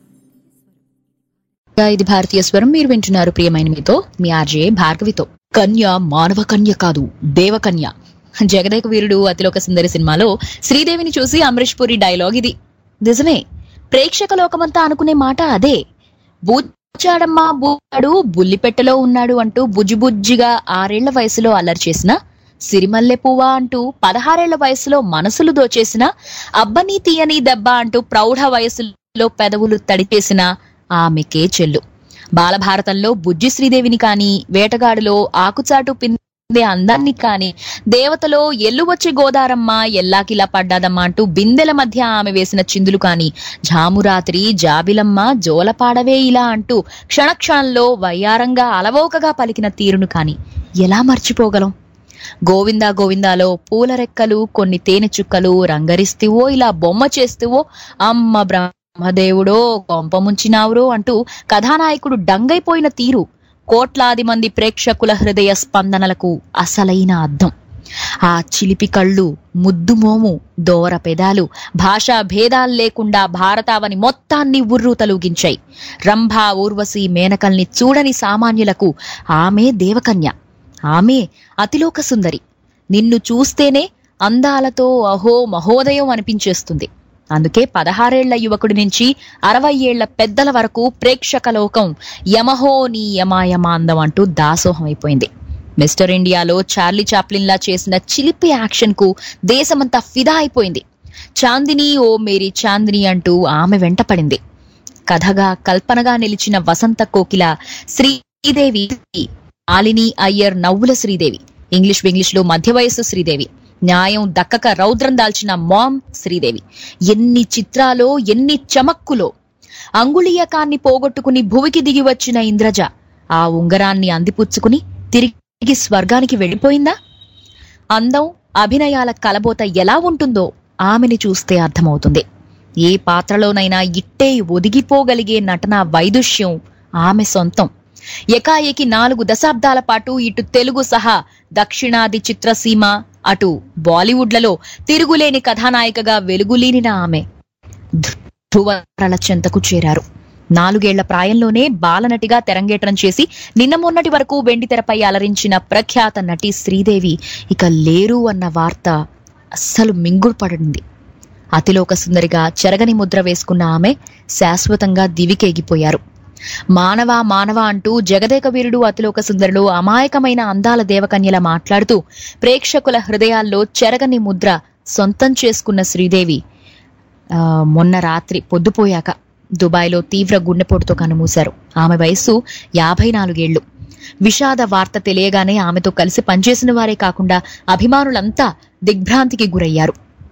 ఇది భారతీయ స్వరం. మీరు వింటున్నారు ప్రియమైన మీతో మీ ఆర్జే భార్గవితో. కన్య మానవ కన్య కాదు, దేవకన్య. జగదేక వీరుడు అతిలోక సుందరి సినిమాలో శ్రీదేవిని చూసి అమరీష్ పూరి డైలాగ్ ఇది. నిజమే, ప్రేక్షక లోకమంతా అనుకునే మాట అదే. బూచాడమ్మా బూచాడు, బుల్లిపెట్టెలో ఉన్నాడు అంటూ బుజ్జిబుజ్జిగా 6 ఏళ్ల వయసులో అల్లరి చేసిన, సిరిమల్లె పువ్వా అంటూ 16 ఏళ్ల వయసులో మనసులు దోచేసిన, అబ్బని తీయని దెబ్బ అంటూ ప్రౌఢ వయసులో పెదవులు తడిపేసిన ఆమెకే చెల్లు. బాలభారతంలో బుజ్జి శ్రీదేవిని కాని, వేటగాడులో ఆకుచాటు పిందే అందాన్ని కాని, దేవతలో ఎల్లు వచ్చి గోదారమ్మ ఎల్లాకిలా పడ్డాదమ్మా అంటూ బిందెల మధ్య ఆమె వేసిన చిందులు కాని, జామురాత్రి జాబిలమ్మ జోలపాడవే ఇలా అంటూ క్షణక్షణంలో వయ్యారంగా అలవోకగా పలికిన తీరును కాని ఎలా మర్చిపోగలం? గోవిందా గోవిందాలో పూల రెక్కలు, కొన్ని తేనె చుక్కలు రంగరిస్తేవో, ఇలా బొమ్మ చేస్తేవో, అమ్మ బ్రహ్మదేవుడో కొంప ముంచినావురో అంటూ కథానాయకుడు డంగైపోయిన తీరు కోట్లాది మంది ప్రేక్షకుల హృదయ స్పందనలకు అసలైన అద్దం. ఆ చిలిపి కళ్ళు, ముద్దు మోము, దోర పెదాలు భాషా భేదాలు లేకుండా భారతావని మొత్తాన్ని ఉర్రు తలూగించాయి. రంభా, ఊర్వశి, మేనకల్ని చూడని సామాన్యులకు ఆమె దేవకన్య, ఆమె అతిలోక సుందరి. నిన్ను చూస్తేనే అందాలతో అహో మహోదయం అనిపించేస్తుంది. అందుకే 16 ఏళ్ల యువకుడి నుంచి 60 ఏళ్ల పెద్దల వరకు ప్రేక్షక లోకం యమహో నీ యమాయమాందం అంటూ దాసోహం అయిపోయింది. మిస్టర్ ఇండియాలో చార్లీ చాప్లిన్ లా చేసిన చిలిపి యాక్షన్ కు దేశమంతా ఫిదా అయిపోయింది. చాందిని ఓ మేరీ చాందిని అంటూ ఆమె వెంటపడింది. కథగా కల్పనగా నిలిచిన వసంత కోకిల శ్రీదేవి, మాలిని అయ్యర్ నవ్వుల శ్రీదేవి, ఇంగ్లీష్ లో మధ్య వయస్సు శ్రీదేవి, న్యాయం దక్కక రౌద్రం దాల్చిన మామ్ శ్రీదేవి. ఎన్ని చిత్రాలో, ఎన్ని చమక్కులో. అంగుళీయకాన్ని పోగొట్టుకుని భువికి దిగి వచ్చిన ఇంద్రజ ఆ ఉంగరాన్ని అందిపుచ్చుకుని తిరిగి స్వర్గానికి వెళ్ళిపోయిందా? అందం, అభినయాల కలబోత ఎలా ఉంటుందో ఆమెని చూస్తే అర్థమవుతుంది. ఏ పాత్రలోనైనా ఇట్టే ఒదిగిపోగలిగే నటనా వైదుష్యం ఆమె సొంతం. ఎకాఏకి 4 దశాబ్దాల పాటు ఇటు తెలుగు సహా దక్షిణాది చిత్రసీమ, అటు బాలీవుడ్లలో తిరుగులేని కథానాయికగా వెలుగులీనిన ఆమె ధ్రువతారల చెంతకు చేరారు. 4 ఏళ్ల ప్రాయంలోనే బాలనటిగా తెరంగేట్రం చేసి నిన్న మొన్నటి వరకు వెండితెరపై అలరించిన ప్రఖ్యాత నటి శ్రీదేవి ఇక లేరు అన్న వార్త అస్సలు మింగుడుపడింది. అతిలోక సుందరిగా చెరగని ముద్ర వేసుకున్న ఆమె శాశ్వతంగా దివికేగిపోయారు. మానవ మానవ అంటూ జగదేక వీరుడు అతిలోక సుందరిలో అమాయకమైన అందాల దేవకన్యల మాట్లాడుతూ ప్రేక్షకుల హృదయాల్లో చెరగని ముద్ర సొంతం చేసుకున్న శ్రీదేవి మొన్న రాత్రి పొద్దుపోయాక దుబాయ్లో తీవ్ర గుండెపోటుతో కన్నుమూశారు. ఆమె వయస్సు 54 ఏళ్లు. విషాద వార్త తెలియగానే ఆమెతో కలిసి పనిచేసిన వారే కాకుండా అభిమానులంతా దిగ్భ్రాంతికి గురయ్యారు.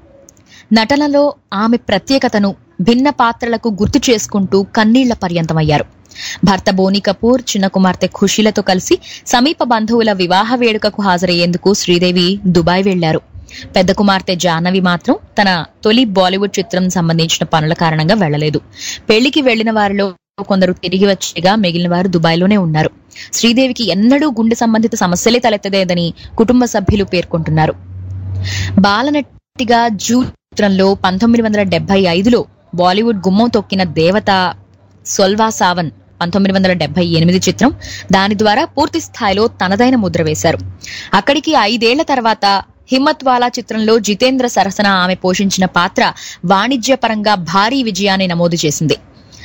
నటనలో ఆమె ప్రత్యేకతను భిన్న పాత్రలకు గుర్తు చేసుకుంటూ కన్నీళ్ల పర్యంతమయ్యారు. భర్త బోనీ కపూర్, చిన్న కుమార్తె ఖుషీలతో కలిసి సమీప బంధువుల వివాహ వేడుకకు హాజరయ్యేందుకు శ్రీదేవి దుబాయ్ వెళ్లారు. పెద్ద కుమార్తె జాహ్నవి మాత్రం తన తొలి బాలీవుడ్ చిత్రం సంబంధించిన పనుల కారణంగా వెళ్లలేదు. పెళ్లికి వెళ్లిన వారిలో కొందరు తిరిగి వచ్చేగా మిగిలిన వారు దుబాయ్లోనే ఉన్నారు. శ్రీదేవికి ఎన్నడూ గుండె సంబంధిత సమస్యలే తలెత్తలేదని కుటుంబ సభ్యులు పేర్కొంటున్నారు. బాలనటిగా జూ చిత్రంలో 1975లో బాలీవుడ్ గుమ్మం తొక్కిన దేవత సొల్వా సావన్ 1978 చిత్రం. దాని ద్వారా పూర్తి స్థాయిలో తనదైన ముద్ర వేశారు. అక్కడికి 5 ఏళ్ల తర్వాత హిమ్మత్ వాలా చిత్రంలో జితేంద్ర సరసన ఆమె పోషించిన పాత్ర వాణిజ్యపరంగా భారీ విజయాన్ని నమోదు చేసింది.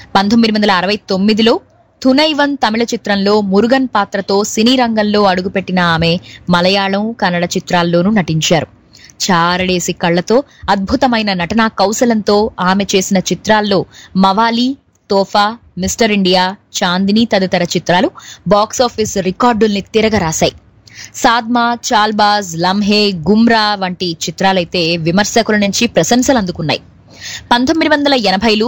1969లో థునైవన్ తమిళ చిత్రంలో మురుగన్ పాత్రతో సినీ రంగంలో అడుగుపెట్టిన ఆమె మలయాళం, కన్నడ చిత్రాల్లోనూ నటించారు. చారడేసి కళ్లతో, అద్భుతమైన నటనా కౌశలంతో ఆమె చేసిన చిత్రాల్లో మవాలి, తోఫా, మిస్టర్ ఇండియా, చాందిని తదితర చిత్రాలు బాక్సాఫీస్ రికార్డుల్ని తిరగరాశాయి. సాద్మా, చాల్బాజ్, లంహే, గుమ్రా వంటి చిత్రాలైతే విమర్శకుల నుంచి ప్రశంసలు అందుకున్నాయి. 1980లు,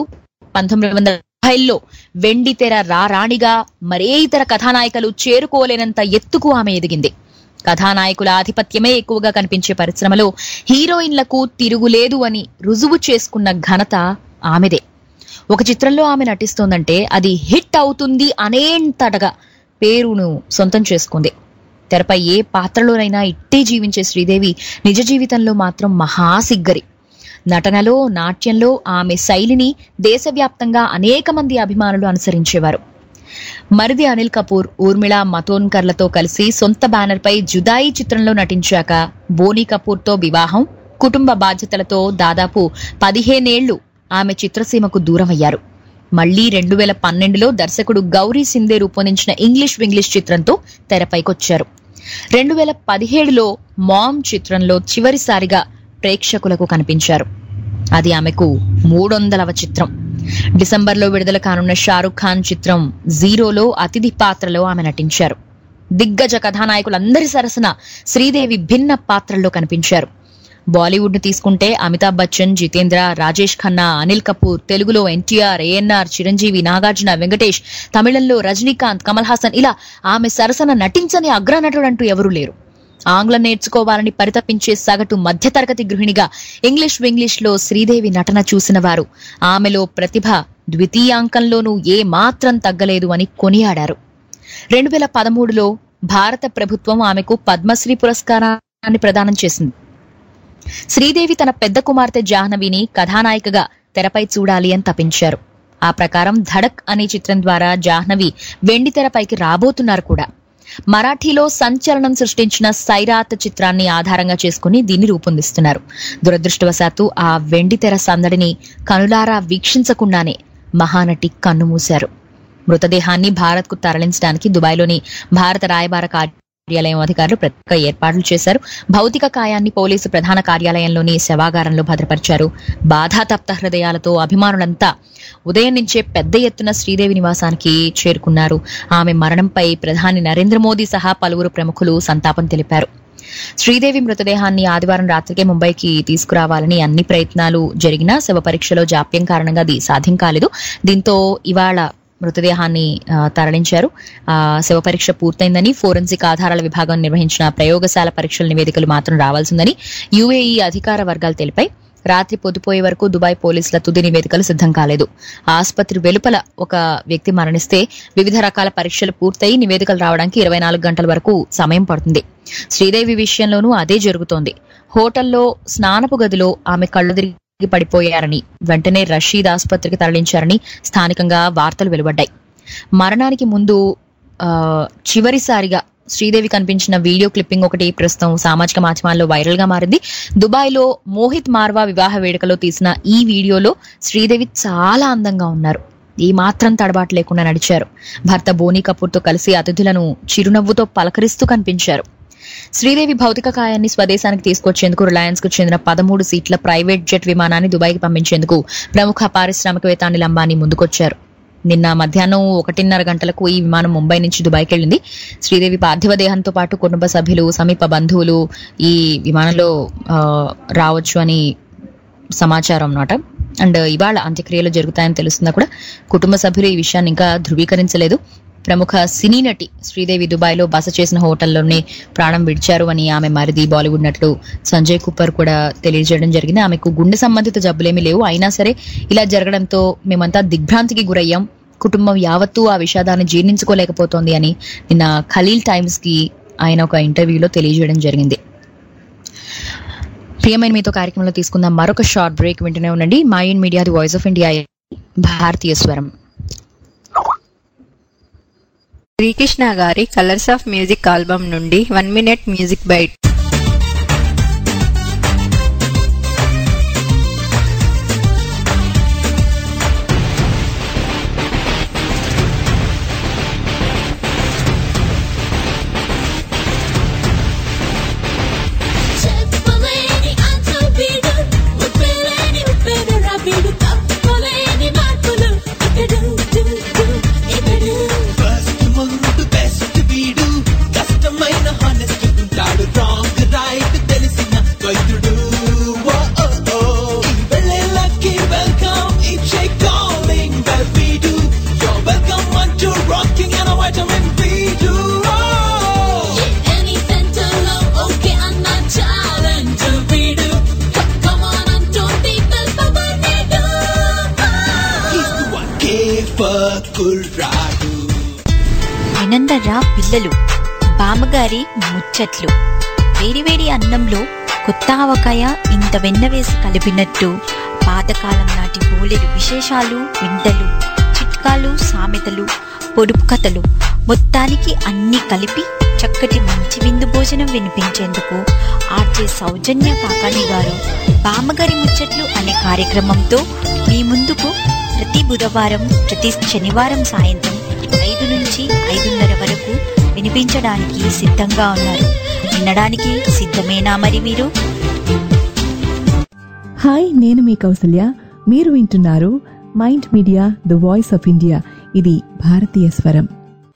1970లో వెండి తెర రారాణిగా మరే ఇతర కథానాయికలు చేరుకోలేనంత ఎత్తుకు ఆమె ఎదిగింది. కథానాయకుల ఆధిపత్యమే ఎక్కువగా కనిపించే పరిశ్రమలో హీరోయిన్లకు తిరుగులేదు అని రుజువు చేసుకున్న ఘనత ఆమెదే. ఒక చిత్రంలో ఆమె నటిస్తోందంటే అది హిట్ అవుతుంది అనేంతటగా పేరును సొంతం చేసుకుంది. తెరపై ఏ పాత్రలోనైనా ఇట్టే జీవించే శ్రీదేవి నిజ జీవితంలో మాత్రం మహాసిగ్గరి. నటనలో, నాట్యంలో ఆమె శైలిని దేశవ్యాప్తంగా అనేక మంది అభిమానులు అనుసరించేవారు. మరిది అనిల్ కపూర్, ఊర్మిళ మతోన్కర్లతో కలిసి సొంత బ్యానర్ పై జుదాయి చిత్రంలో నటించాక బోనీ కపూర్తో వివాహం, కుటుంబ బాధ్యతలతో దాదాపు 15 ఏళ్లు ఆమె చిత్రసీమకు దూరమయ్యారు. మళ్లీ 2012లో దర్శకుడు గౌరీ సిందే రూపొందించిన ఇంగ్లీష్ చిత్రంతో తెరపైకొచ్చారు. 2017లో మామ్ చిత్రంలో చివరిసారిగా ప్రేక్షకులకు కనిపించారు. అది ఆమెకు 300వ చిత్రం. డిసెంబర్లో విడుదల కానున్న షారుఖ్ ఖాన్ చిత్రం జీరోలో అతిథి పాత్రలో ఆమె నటించారు. దిగ్గజ కథానాయకులందరి సరసన శ్రీదేవి భిన్న పాత్రల్లో కనిపించారు. బాలీవుడ్ ను తీసుకుంటే అమితాబ్ బచ్చన్, జితేంద్ర, రాజేష్ ఖన్నా, అనిల్ కపూర్, తెలుగులో ఎన్టీఆర్, ఏఎన్ఆర్, చిరంజీవి, నాగార్జున, వెంకటేష్, తమిళంలో రజనీకాంత్, కమల్ హాసన్, ఇలా ఆమె సరసన నటించని అగ్రనటుడు అంటూ ఎవరూ లేరు. ఆంగ్లం నేర్చుకోవాలని పరితపించే సగటు మధ్యతరగతి గృహిణిగా ఇంగ్లీష్ లో శ్రీదేవి నటన చూసిన వారు ఆమెలో ప్రతిభ ద్వితీయాంకంలోనూ ఏ మాత్రం తగ్గలేదు అని కొనియాడారు. 2013లో భారత ప్రభుత్వం ఆమెకు పద్మశ్రీ పురస్కారాన్ని ప్రదానం చేసింది. శ్రీదేవి తన పెద్ద కుమార్తె జాహ్నవిని కథానాయికగా తెరపై చూడాలి అని తపించారు. ఆ ప్రకారం ధడక్ అనే చిత్రం ద్వారా జాహ్నవి వెండి తెరపైకి రాబోతున్నారు కూడా. మరాఠీలో సంచలనం సృష్టించిన సైరాత్ చిత్రాన్ని ఆధారంగా చేసుకుని దీన్ని రూపొందిస్తున్నారు. దురదృష్టవశాత్తు ఆ వెండి తెర సందడిని కనులారా వీక్షించకుండానే మహానటి కన్నుమూశారు. మృతదేహాన్ని భారత్ కు తరలించడానికి దుబాయ్లోని భారత రాయబార కార్యాలయం అధికారులు ప్రత్యేక ఏర్పాట్లు చేశారు. భౌతిక కాయాన్ని పోలీసు ప్రధాన కార్యాలయంలోని శవాగారంలో భద్రపరిచారు. బాధాతప్త హృదయాలతో అభిమానులంతా ఉదయం నుంచే పెద్ద ఎత్తున శ్రీదేవి నివాసానికి చేరుకున్నారు. ఆమె మరణంపై ప్రధాని నరేంద్ర మోదీ సహా పలువురు ప్రముఖులు సంతాపం తెలిపారు. శ్రీదేవి మృతదేహాన్ని ఆదివారం రాత్రికే ముంబైకి తీసుకురావాలని అన్ని ప్రయత్నాలు జరిగినా శవ పరీక్షలో జాప్యం కారణంగా అది సాధ్యం కాలేదు. దీంతో ఇవాళ మృతదేహాన్ని తరలించారు. శవ పరీక్ష పూర్తయిందని, ఫోరెన్సిక్ ఆధారాల విభాగం నిర్వహించిన ప్రయోగశాల పరీక్షల నివేదికలు మాత్రం రావాల్సిందని యుఏఈ అధికార వర్గాలు తెలిపాయి. రాత్రి పొద్దుపోయే వరకు దుబాయ్ పోలీసుల తుది నివేదికలు సిద్ధం కాలేదు. ఆసుపత్రి వెలుపల ఒక వ్యక్తి మరణిస్తే వివిధ రకాల పరీక్షలు పూర్తయి నివేదికలు రావడానికి 24 గంటల వరకు సమయం పడుతుంది. శ్రీదేవి విషయంలోనూ అదే జరుగుతోంది. హోటల్లో స్నానపు గదిలో ఆమె కళ్ళు తిరిగి పడిపోయారని, వెంటనే రషీద్ ఆసుపత్రికి తరలించారని స్థానికంగా వార్తలు వెలువడ్డాయి. మరణానికి ముందు చివరిసారిగా శ్రీదేవి కనిపించిన వీడియో క్లిప్పింగ్ ఒకటి ప్రస్తుతం సామాజిక మాధ్యమాల్లో వైరల్ గా మారింది. దుబాయ్ లో మోహిత్ మార్వా వివాహ వేడుకలో తీసిన ఈ వీడియోలో శ్రీదేవి చాలా అందంగా ఉన్నారు. ఈ మాత్రం తడబాటు లేకుండా నడిచారు. భర్త బోనీ కపూర్ తో కలిసి అతిథులను చిరునవ్వుతో పలకరిస్తూ కనిపించారు. శ్రీదేవి భౌతిక కాయాన్ని స్వదేశానికి తీసుకొచ్చేందుకు రిలయన్స్ కు చెందిన 13 సీట్ల ప్రైవేట్ జెట్ విమానాన్ని దుబాయ్కి పంపించేందుకు ప్రముఖ పారిశ్రామికవేత్త అనిల్ అంబానీ ముందుకొచ్చారు. నిన్న మధ్యాహ్నం 1:30 గంటలకు ఈ విమానం ముంబై నుంచి దుబాయ్కి వెళ్లింది. శ్రీదేవి పార్థివ దేహంతో పాటు కుటుంబ సభ్యులు, సమీప బంధువులు ఈ విమానంలో రావచ్చు అని సమాచారం అన్నమాట. అండ్ ఇవాళ అంత్యక్రియలు జరుగుతాయని తెలుస్తున్నా కూడా కుటుంబ సభ్యులు ఈ విషయాన్ని ఇంకా ధృవీకరించలేదు. ప్రముఖ సినీ నటి శ్రీదేవి దుబాయ్ లో బస చేసిన హోటల్లోనే ప్రాణం విడిచారు అని ఆమె మరిది బాలీవుడ్ నటుడు సంజయ్ కుప్పర్ కూడా తెలియజేయడం జరిగింది. ఆమెకు గుండె సంబంధిత జబ్బులేమీ లేవు, అయినా సరే ఇలా జరగడంతో మేమంతా దిగ్భ్రాంతికి గురయ్యాం. కుటుంబం యావత్తూ ఆ విషాదాన్ని జీర్ణించుకోలేకపోతోంది అని నిన్న ఖలీల్ టైమ్స్ కి ఆయన ఒక ఇంటర్వ్యూలో తెలియజేయడం జరిగింది. ప్రియమైన మీతో కార్యక్రమంలో తీసుకుందాం మరొక షార్ట్ బ్రేక్. వింటూనే ఉండండి Mind Media, the voice of India, భారతీయ స్వరం. శ్రీకృష్ణ గారి కలర్స్ ఆఫ్ మ్యూజిక్ ఆల్బమ్ నుండి 1 minute మ్యూజిక్ బైట్. వినందరా పిల్లలు, బామ్మగారి ముచ్చట్లు. వేడివేడి అన్నంలో కొత్త ఆవకాయ ఇంత వెన్న వేసి కలిపినట్టు పాతకాలం నాటి బోలెడు విశేషాలు, వింతలు, చిట్కాలు, సామెతలు, పొడుపు కథలు, మొత్తానికి అన్ని కలిపి చక్కటి మంచి విందు భోజనం వినిపించేందుకు ఆర్జే సౌజన్య కాకాని గారు బామ్మగారి ముచ్చట్లు అనే కార్యక్రమంతో మీ ముందుకు ప్రతి బుధవారం, ప్రతి శనివారం సాయంత్రం 5 నుంచి 5:30 వరకు వినిపించడానికి సిద్ధంగా ఉన్నారు. వినడానికి సిద్ధమేనా మరి మీరు? హాయ్, నేను మీ కౌసల్య. మీరు వింటున్నారు Mind Media, the voice of India. ఇది భారతీయ స్వరం.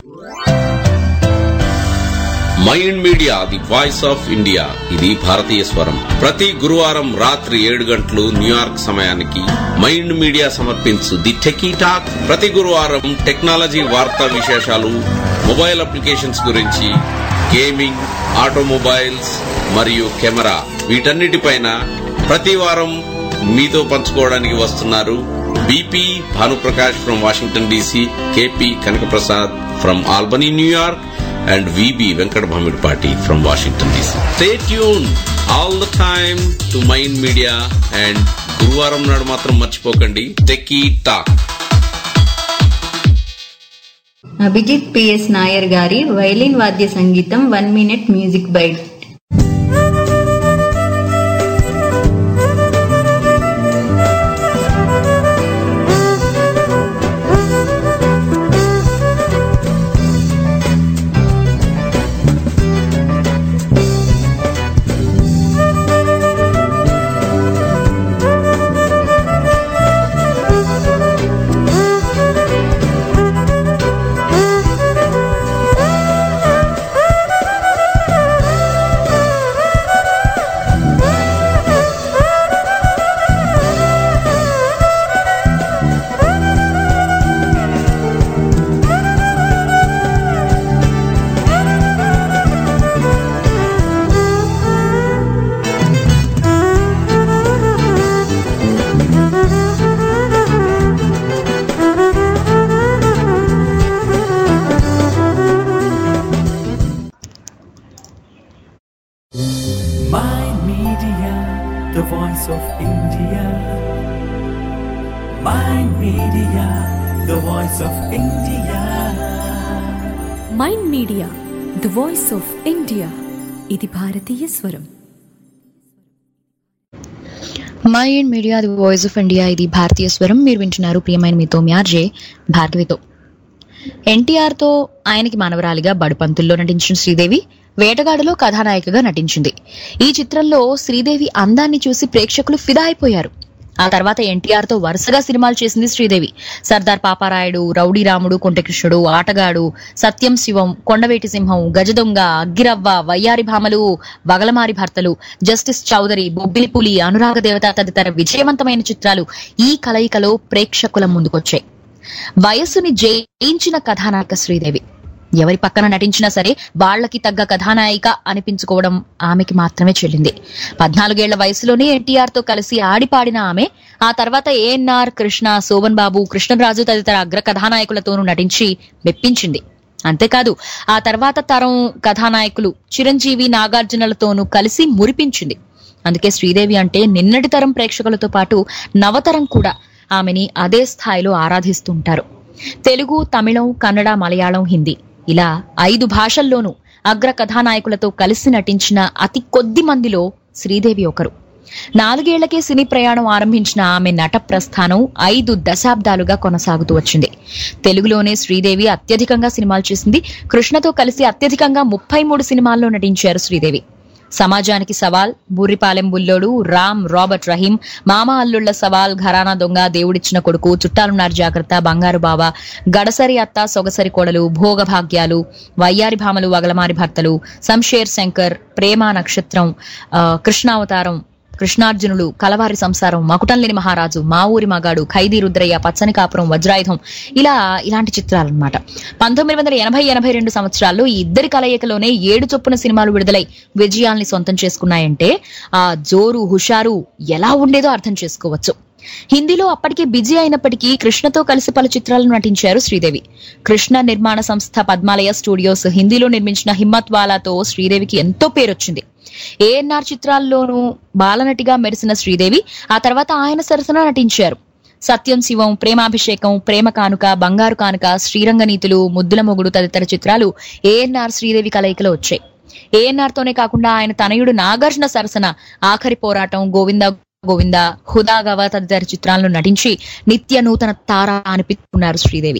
Mind Media, the voice of India. ఇది భారతీయ స్వరం. ప్రతి గురువారం రాత్రి 7 గంటలు న్యూయార్క్ సమయానికి మైండ్ మీడియా సమర్పించు ది టెకీ టాక్. ప్రతి గురువారం టెక్నాలజీ వార్తా విశేషాలు, మొబైల్ అప్లికేషన్స్ గురించి, గేమింగ్, ఆటోమొబైల్స్ మరియు కెమెరా వీటన్నిటిపైన ప్రతి వారం మీతో పంచుకోవడానికి వస్తున్నారు BP Bhanuprakash from Washington DC, KP Kanakaprasad from Albany New York and VB Venkat Bhamidpati from Washington DC. Stay tuned all the time to Mind Media and గురువారం నాడు మాత్రం మర్చిపోకండి techie talk. Abhijit PS Nair గారి వైలిన్ వాద్య సంగీతం 1 minute music bite. Mind Media, the voice of India. Mind Media, the voice of India. Mind Media the voice of India. ఇది భారతీయ స్వరం. Mind Media the voice of India, ఇది భారతీయ స్వరం. మీరు వింటున్నారు ప్రియమైన మీతో మ్యార్జే భార్గవితో. ఎన్టీఆర్ తో ఆయనకి మనవరాలిగా బడుపంతుల్లో నటించిన శ్రీదేవి వేటగాడులో కథానాయికగా నటించింది. ఈ చిత్రంలో శ్రీదేవి అందాన్ని చూసి ప్రేక్షకులు ఫిదా అయిపోయారు. ఆ తర్వాత ఎన్టీఆర్ తో వరుసగా సినిమాలు చేసింది శ్రీదేవి. సర్దార్ పాపారాయుడు, రౌడీ రాముడు, కొంటకృష్ణుడు, ఆటగాడు, సత్యం శివం, కొండవేటి సింహం, గజదొంగ, అగ్గిరవ్వ, వయ్యారి భామలు, వగలమారి భర్తలు, జస్టిస్ చౌదరి, బొబ్బిలి పులి, అనురాగ దేవత తదితర విజయవంతమైన చిత్రాలు ఈ కలయికలో ప్రేక్షకుల ముందుకొచ్చాయి. వయస్సుని జయించిన కథానాయిక శ్రీదేవి. ఎవరి పక్కన నటించినా సరే వాళ్లకి తగ్గ కథానాయిక అనిపించుకోవడం ఆమెకి మాత్రమే చెల్లింది. 14 ఏళ్ల వయసులోనే ఎన్టీఆర్ తో కలిసి ఆడిపాడిన ఆమె ఆ తర్వాత ఏఎన్ఆర్, కృష్ణ, శోభన్ బాబు, కృష్ణరాజు తదితర అగ్ర కథానాయకులతోనూ నటించి మెప్పించింది. అంతేకాదు ఆ తర్వాత తరం కథానాయకులు చిరంజీవి, నాగార్జునలతోనూ కలిసి మురిపించింది. అందుకే శ్రీదేవి అంటే నిన్నటి తరం ప్రేక్షకులతో పాటు నవతరం కూడా ఆమెని అదే స్థాయిలో ఆరాధిస్తుంటారు. తెలుగు, తమిళం, కన్నడ, మలయాళం, హిందీ ఇలా 5 భాషల్లోనూ అగ్ర కథానాయకులతో కలిసి నటించిన అతి కొద్ది మందిలో శ్రీదేవి ఒకరు. 4 ఏళ్లకే సినీ ప్రయాణం ఆరంభించిన ఆమె నట ప్రస్థానం 5 దశాబ్దాలుగా కొనసాగుతూ వచ్చింది. తెలుగులోనే శ్రీదేవి అత్యధికంగా సినిమాలు చేసింది. కృష్ణతో కలిసి అత్యధికంగా 33 సినిమాల్లో నటించారు శ్రీదేవి. సమాజానికి సవాల్, బూర్రిపాలెం బుల్లోడు, రామ్, రాబర్ట్ రహీం, మామ అల్లుళ్ల సవాల్, ఘరానా దొంగ, దేవుడిచ్చిన కొడుకు, చుట్టాలున్నారు జాగ్రత్త, బంగారు బావ, గడసరి అత్త, సొగసరి కోడలు, భోగభాగ్యాలు, వయ్యారి భామలు, వగలమారి భర్తలు, శంషేర్ శంకర్, ప్రేమ నక్షత్రం, కృష్ణావతారం, కృష్ణార్జునులు, కలవారి సంసారం, మకుటం లేని మహారాజు, మా ఊరి మగాడు, ఖైదీ రుద్రయ్య, పచ్చని కాపురం, వజ్రాయుధం ఇలాంటి చిత్రాలన్నమాట. 1980-82 సంవత్సరాల్లో ఈ ఇద్దరి కలయికలోనే 7 చొప్పున సినిమాలు విడుదలై విజయాల్ని సొంతం చేసుకున్నాయంటే ఆ జోరు, హుషారు ఎలా ఉండేదో అర్థం చేసుకోవచ్చు. హిందీలో అప్పటికే బిజీ అయినప్పటికీ కృష్ణతో కలిసి పలు చిత్రాలను నటించారు శ్రీదేవి. కృష్ణ నిర్మాణ సంస్థ పద్మాలయ స్టూడియోస్ హిందీలో నిర్మించిన హిమ్మత్ వాలాతో శ్రీదేవికి ఎంతో పేరొచ్చింది. ఏఎన్ఆర్ చిత్రాల్లోనూ బాలనటిగా మెరిసిన శ్రీదేవి ఆ తర్వాత ఆయన సరసన నటించారు. సత్యం శివం, ప్రేమాభిషేకం, ప్రేమ కానుక, బంగారు కానుక, శ్రీరంగనీతులు, ముద్దుల మొగుడు తదితర చిత్రాలు ఏఎన్ఆర్ శ్రీదేవి కలయికలో వచ్చాయి. ఏఎన్ఆర్ తోనే కాకుండా ఆయన తనయుడు నాగార్జున సరసన ఆఖరి పోరాటం, గోవింద గోవింద, హుదాగవ తదితర చిత్రాల్లో నటించి నిత్య నూతన తార అనిపించుకున్నారు శ్రీదేవి.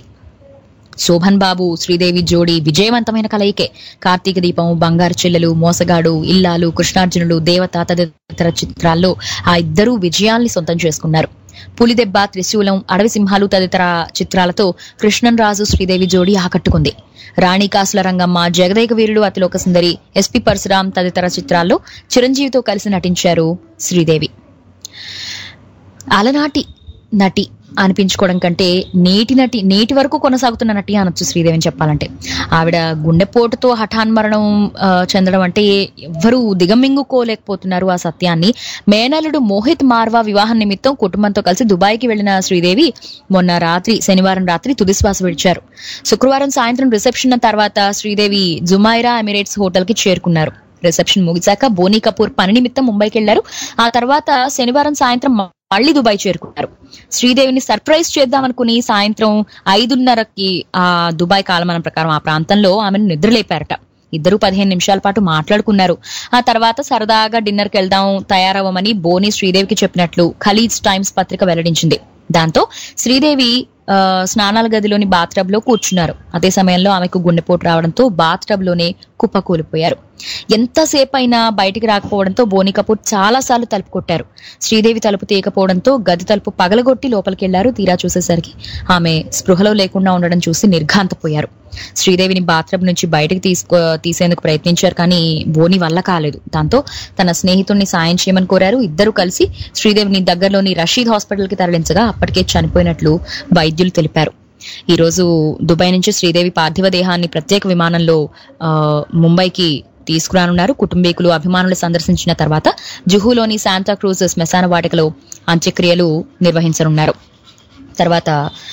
శోభన్ బాబు, శ్రీదేవి జోడీ విజయవంతమైన కలయికే. కార్తీక దీపం, బంగారు చెల్లెలు, మోసగాడు, ఇల్లాలు, కృష్ణార్జునులు, దేవత తదితర చిత్రాల్లో ఆ ఇద్దరూ విజయాల్ని సొంతం చేసుకున్నారు. పులిదెబ్బ, త్రిశూలం, అడవి సింహాలు తదితర చిత్రాలతో కృష్ణరాజు, శ్రీదేవి జోడీ ఆకట్టుకుంది. రాణి కాసుల రంగమ్మ, జగదేక వీరుడు, అతిలోక సుందరి, ఎస్పి పరశురాం తదితర చిత్రాల్లో చిరంజీవితో కలిసి నటించారు శ్రీదేవి. అలనాటి నటి అనిపించుకోవడం కంటే నేటి వరకు కొనసాగుతున్న నటి అనొచ్చు శ్రీదేవిని చెప్పాలంటే. ఆవిడ గుండెపోటుతో హఠాన్ మరణం చెందడం అంటే ఎవ్వరూ దిగమింగుకోలేకపోతున్నారు ఆ సత్యాన్ని. మేనలుడు మోహిత్ మార్వా వివాహం నిమిత్తం కుటుంబంతో కలిసి దుబాయ్కి వెళ్లిన శ్రీదేవి శనివారం రాత్రి తుదిశ్వాస విడిచారు. శుక్రవారం సాయంత్రం రిసెప్షన్ తర్వాత శ్రీదేవి జుమైరా ఎమిరేట్స్ హోటల్ కి చేరుకున్నారు. రిసెప్షన్ ముగిశాక బోనీ కపూర్ పని నిమిత్తం ముంబైకి వెళ్లారు. ఆ తర్వాత శనివారం సాయంత్రం మళ్లీ దుబాయ్ చేరుకున్నారు. శ్రీదేవిని సర్ప్రైజ్ చేద్దామనుకుని సాయంత్రం 5:30కి ఆ దుబాయ్ కాలమానం ప్రకారం ఆ ప్రాంతంలో ఆమెను నిద్రలేపారట. ఇద్దరు 15 నిమిషాల పాటు మాట్లాడుకున్నారు. ఆ తర్వాత సరదాగా డిన్నర్కి వెళ్దాం, తయారవ్వమని బోనీ శ్రీదేవికి చెప్పినట్లు ఖలీజ్ టైమ్స్ పత్రిక వెల్లడించింది. దాంతో శ్రీదేవి స్నానాల గదిలోని బాత్టబ్ లో కూర్చున్నారు. అదే సమయంలో ఆమెకు గుండెపోటు రావడంతో బాత్టబ్ లోనే కుప్పకూలిపోయారు. ఎంతసేపు అయినా బయటికి రాకపోవడంతో బోనీ కపూర్ చాలా సార్లు తలుపు కొట్టారు. శ్రీదేవి తలుపు తీయకపోవడంతో గది తలుపు పగలగొట్టి లోపలికి వెళ్లారు. తీరా చూసేసరికి ఆమె స్పృహలో లేకుండా ఉండడం చూసి నిర్ఘాంతపోయారు. శ్రీదేవిని బాత్రూమ్ నుంచి బయటకు తీసేందుకు ప్రయత్నించారు, కానీ బోనీ వల్ల కాలేదు. దాంతో తన స్నేహితుడిని సాయం చేయమని కోరారు. ఇద్దరు కలిసి శ్రీదేవిని దగ్గరలోని రషీద్ హాస్పిటల్ కి తరలించగా అప్పటికే చనిపోయినట్లు వైద్యులు తెలిపారు. ఈ రోజు దుబాయ్ నుంచి శ్రీదేవి పార్థివ దేహాన్ని ప్రత్యేక విమానంలో ముంబైకి తీసుకురానున్నారు. కుటుంబీకులు, అభిమానులు సందర్శించిన తర్వాత జుహులోని శాంతా క్రూజ్ శ్మశాన వాటికలో అంత్యక్రియలు నిర్వహించనున్నారు. తర్వాత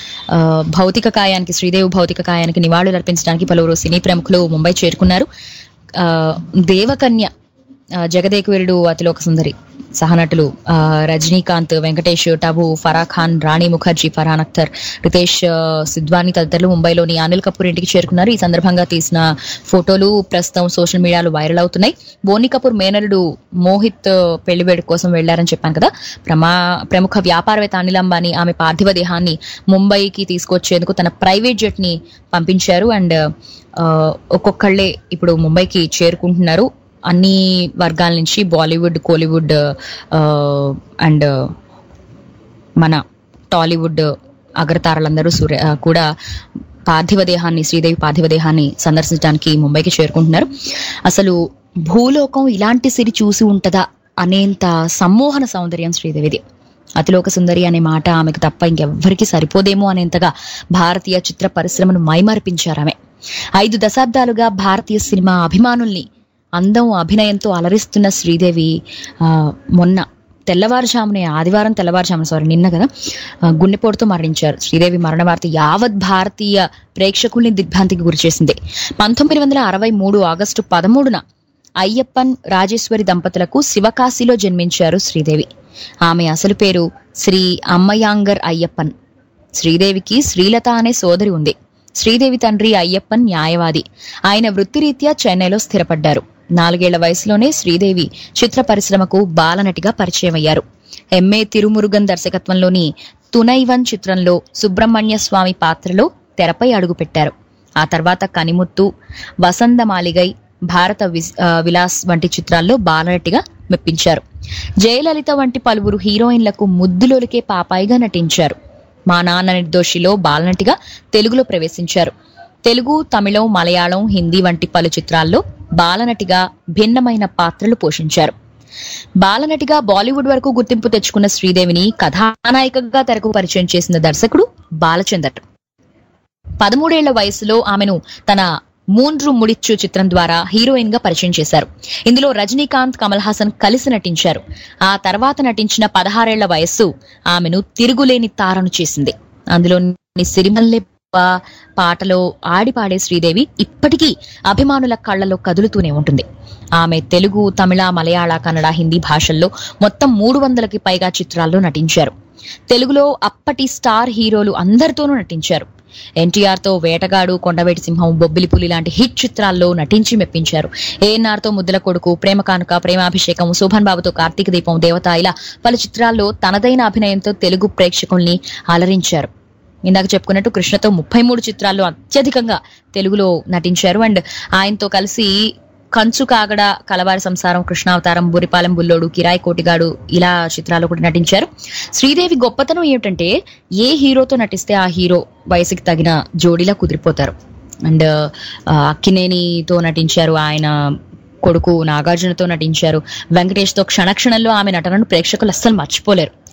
శ్రీదేవి భౌతిక కాయానికి నివాళులు అర్పించడానికి పలువురు సినీ ప్రముఖులు ముంబై చేరుకున్నారు. దేవకన్య జగదేకవీరుడు అతిలోక సుందరి సహనటులు రజనీకాంత్, వెంకటేష్, టబు, ఫరా ఖాన్, రాణి ముఖర్జీ, ఫర్హాన్ అఖ్తర్, రితేష్ సిద్వాని తదితరులు ముంబైలోని అనిల్ కపూర్ ఇంటికి చేరుకున్నారు. ఈ సందర్భంగా తీసిన ఫోటోలు ప్రస్తుతం సోషల్ మీడియాలో వైరల్ అవుతున్నాయి. బోనీ కపూర్ మేనరుడు మోహిత్ పెళ్లి వేడుక కోసం వెళ్లారని చెప్పాను కదా. ప్రముఖ వ్యాపారవేత్త అనిల్ అంబానీ ఆమె పార్థివ దేహాన్ని ముంబైకి తీసుకొచ్చేందుకు తన ప్రైవేట్ జెట్ ని పంపించారు. అండ్ ఒక్కొక్కళ్లే ఇప్పుడు ముంబైకి చేరుకుంటున్నారు. అన్ని వర్గాల నుంచి బాలీవుడ్, కోలీవుడ్ అండ్ మన టాలీవుడ్ అగ్రతారలందరూ కూడా శ్రీదేవి పార్థివ దేహాన్ని సందర్శించడానికి ముంబైకి చేరుకుంటున్నారు. అసలు భూలోకం ఇలాంటి సిరి చూసి ఉంటదా అనేంత సమ్మోహన సౌందర్యం శ్రీదేవిది. అతిలోక సుందరి అనే మాట ఆమెకు తప్ప ఇంకెవ్వరికి సరిపోదేమో అనేంతగా భారతీయ చిత్ర పరిశ్రమను మైమరిపించారు ఆమె. 5 దశాబ్దాలుగా భారతీయ సినిమా అభిమానుల్ని అందం, అభినయంతో అలరిస్తున్న శ్రీదేవి నిన్న కదా గుండెపోటుతో మరణించారు. శ్రీదేవి మరణ వార్త యావత్ భారతీయ ప్రేక్షకుల్ని దిగ్భ్రాంతికి గురిచేసింది. 1963 ఆగస్టు 13న అయ్యప్పన్ రాజేశ్వరి దంపతులకు శివకాశిలో జన్మించారు శ్రీదేవి. ఆమె అసలు పేరు శ్రీ అమ్మయాంగర్ అయ్యప్పన్. శ్రీదేవికి శ్రీలత అనే సోదరి ఉంది. శ్రీదేవి తండ్రి అయ్యప్పన్ న్యాయవాది. ఆయన వృత్తిరీత్యా చెన్నైలో స్థిరపడ్డారు. 4 ఏళ్ల వయసులోనే శ్రీదేవి చిత్ర పరిశ్రమకు బాలనటిగా పరిచయం అయ్యారు. ఎంఏ తిరుమురుగన్ దర్శకత్వంలోని తునైవన్ చిత్రంలో సుబ్రహ్మణ్య స్వామి పాత్రలో తెరపై అడుగుపెట్టారు. ఆ తర్వాత కనిముత్తు, వసంత మాలిగై, భారత విలాస్ వంటి చిత్రాల్లో బాలనటిగా మెప్పించారు. జయలలిత వంటి పలువురు హీరోయిన్లకు ముద్దులోలికే పాపాయిగా నటించారు. మా నాన్న నిర్దోషిలో బాలనటిగా తెలుగులో ప్రవేశించారు. తెలుగు, తమిళం, మలయాళం, హిందీ వంటి పలు చిత్రాల్లో బాలనటిగా భిన్నమైన పాత్రలు పోషించారు. బాలనటిగా బాలీవుడ్ వరకు గుర్తింపు తెచ్చుకున్న శ్రీదేవిని కథానాయికగా తెరకు పరిచయం చేసిన దర్శకుడు బాలచందర్. 13 ఏళ్ల వయసులో ఆమెను తన మూండ్రు ముడిచ్చు చిత్రం ద్వారా హీరోయిన్ గా పరిచయం చేశారు. ఇందులో రజనీకాంత్, కమల్ హాసన్ కలిసి నటించారు. ఆ తర్వాత నటించిన 16 ఏళ్ల వయస్సు ఆమెను తిరుగులేని తారను చేసింది. అందులోని సిరిమల్లె పాటలో ఆడిపాడే శ్రీదేవి ఇప్పటికీ అభిమానుల కళ్లలో కదులుతూనే ఉంటుంది. ఆమె తెలుగు, తమిళ, మలయాళ, కన్నడ, హిందీ భాషల్లో మొత్తం 300కి పైగా చిత్రాల్లో నటించారు. తెలుగులో అప్పటి స్టార్ హీరోలు అందరితోనూ నటించారు. ఎన్టీఆర్ తో వేటగాడు, కొండవేటి సింహం, బొబ్బిలి పులి లాంటి హిట్ చిత్రాల్లో నటించి మెప్పించారు. ఏఎన్ఆర్ తో ముద్దుల కొడుకు, ప్రేమ కానుక, ప్రేమాభిషేకం, శోభన్ బాబుతో కార్తీక దీపం, దేవత ఇలా పలు చిత్రాల్లో తనదైన అభినయంతో తెలుగు ప్రేక్షకుల్ని అలరించారు. ఇందాక చెప్పుకున్నట్టు కృష్ణతో 33 చిత్రాల్లో అత్యధికంగా తెలుగులో నటించారు. అండ్ ఆయనతో కలిసి కంచు కాగడ, కలవారి సంసారం, కృష్ణావతారం, బురిపాలెం బుల్లోడు, కిరాయి కోటిగాడు ఇలా చిత్రాల్లో కూడా నటించారు. శ్రీదేవి గొప్పతనం ఏమిటంటే ఏ హీరోతో నటిస్తే ఆ హీరో వయసుకి తగిన జోడీలా కుదిరిపోతారు. అండ్ అక్కినేనితో నటించారు, ఆయన కొడుకు నాగార్జునతో నటించారు, వెంకటేష్ తో క్షణక్షణంలో ఆమె నటనను ప్రేక్షకులు అస్సలు మర్చిపోలేరు.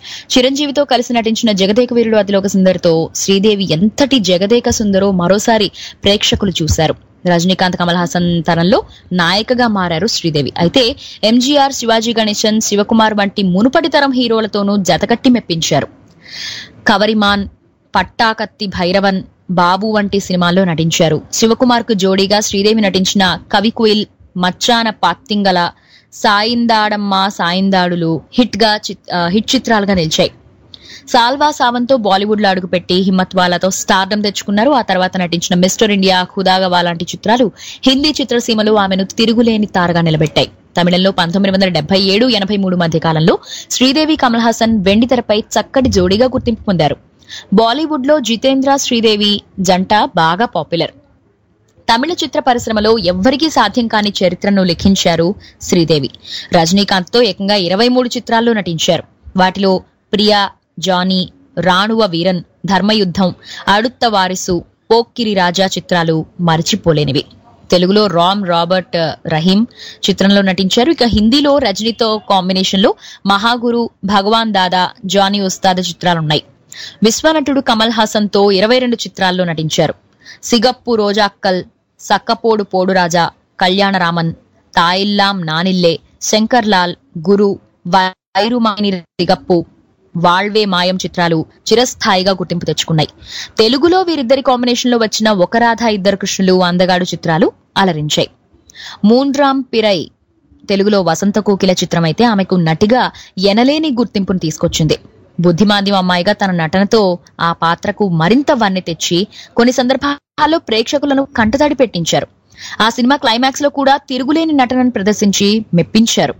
చిరంజీవితో కలిసి నటించిన జగదేక వీరుడు అతిలోక సుందరితో శ్రీదేవి ఎంతటి జగదేక సుందరో మరోసారి ప్రేక్షకులు చూశారు. రజనీకాంత్, కమల్ హాసన్ తరంలో నాయకగా మారారు శ్రీదేవి. అయితే ఎంజీఆర్, శివాజీ గణేశన్, శివకుమార్ వంటి మునుపటి తరం హీరోలతోనూ జతకట్టి మెప్పించారు. కవరిమాన్, పట్టాకత్తి భైరవన్, బాబు వంటి సినిమాల్లో నటించారు. శివకుమార్ కు జోడీగా శ్రీదేవి నటించిన కవికుయిల్, మచ్చాన పాత్తింగల, సాయిందాడమ్మ సాయిందాడులు హిట్ చిత్రాలుగా నిలిచాయి. సాల్వా సావంతో బాలీవుడ్ లో అడుగుపెట్టి హిమ్మత్వాలతో స్టార్డమ్ తెచ్చుకున్నారు. ఆ తర్వాత నటించిన మిస్టర్ ఇండియా, ఖుదాగవా లాంటి చిత్రాలు హిందీ చిత్రసీమలో ఆమెను తిరుగులేని తారగా నిలబెట్టాయి. తమిళంలో 1977-83 మధ్య కాలంలో శ్రీదేవి, కమల్ హాసన్ వెండితెరపై చక్కటి జోడీగా గుర్తింపు పొందారు. బాలీవుడ్ లో జితేంద్ర, శ్రీదేవి జంట బాగా పాపులర్. తమిళ చిత్ర పరిశ్రమలో ఎవ్వరికీ సాధ్యం కాని చరిత్రను లిఖించారు శ్రీదేవి. రజనీకాంత్ తో ఏకంగా 23 చిత్రాల్లో నటించారు. వాటిలో ప్రియా, జానీ, రాణువ వీరన్, ధర్మయుద్ధం, అడుత్త వారిసు, పోక్కిరి రాజా చిత్రాలు మరిచిపోలేనివి. తెలుగులో రామ్ రాబర్ట్ రహీం చిత్రంలో నటించారు. ఇక హిందీలో రజనీతో కాంబినేషన్ లో మహాగురు, భగవాన్ దాదా, జానీ ఉస్తాద్ చిత్రాలున్నాయి. విశ్వనటుడు కమల్ హాసన్ తో 22 చిత్రాల్లో నటించారు. సిగప్పు రోజాక్కల్, సక్కపోడు పోడు రాజా, కళ్యాణరామన్, తాయిల్లాం నానిల్లే, శంకర్ లాల్, గురు, వైరుమాని సిగప్పు, వాళ్వే మాయం చిత్రాలు చిరస్థాయిగా గుర్తింపు తెచ్చుకున్నాయి. తెలుగులో వీరిద్దరి కాంబినేషన్ లో వచ్చిన ఒక రాధ ఇద్దరు కృష్ణులు, అందగాడు చిత్రాలు అలరించాయి. మూండ్రామ్ పిరై తెలుగులో వసంత కోకిల చిత్రం అయితే ఆమెకు నటిగా ఎనలేని గుర్తింపును తీసుకొచ్చింది. బుద్ధిమాంద్యం అమ్మాయిగా తన నటనతో ఆ పాత్రకు మరింత వన్నె తెచ్చి కొన్ని సందర్భాల్లో ప్రేక్షకులను కంటతడి పెట్టించారు. ఆ సినిమా క్లైమాక్స్ లో కూడా తిరుగులేని నటనను ప్రదర్శించి మెప్పించారు.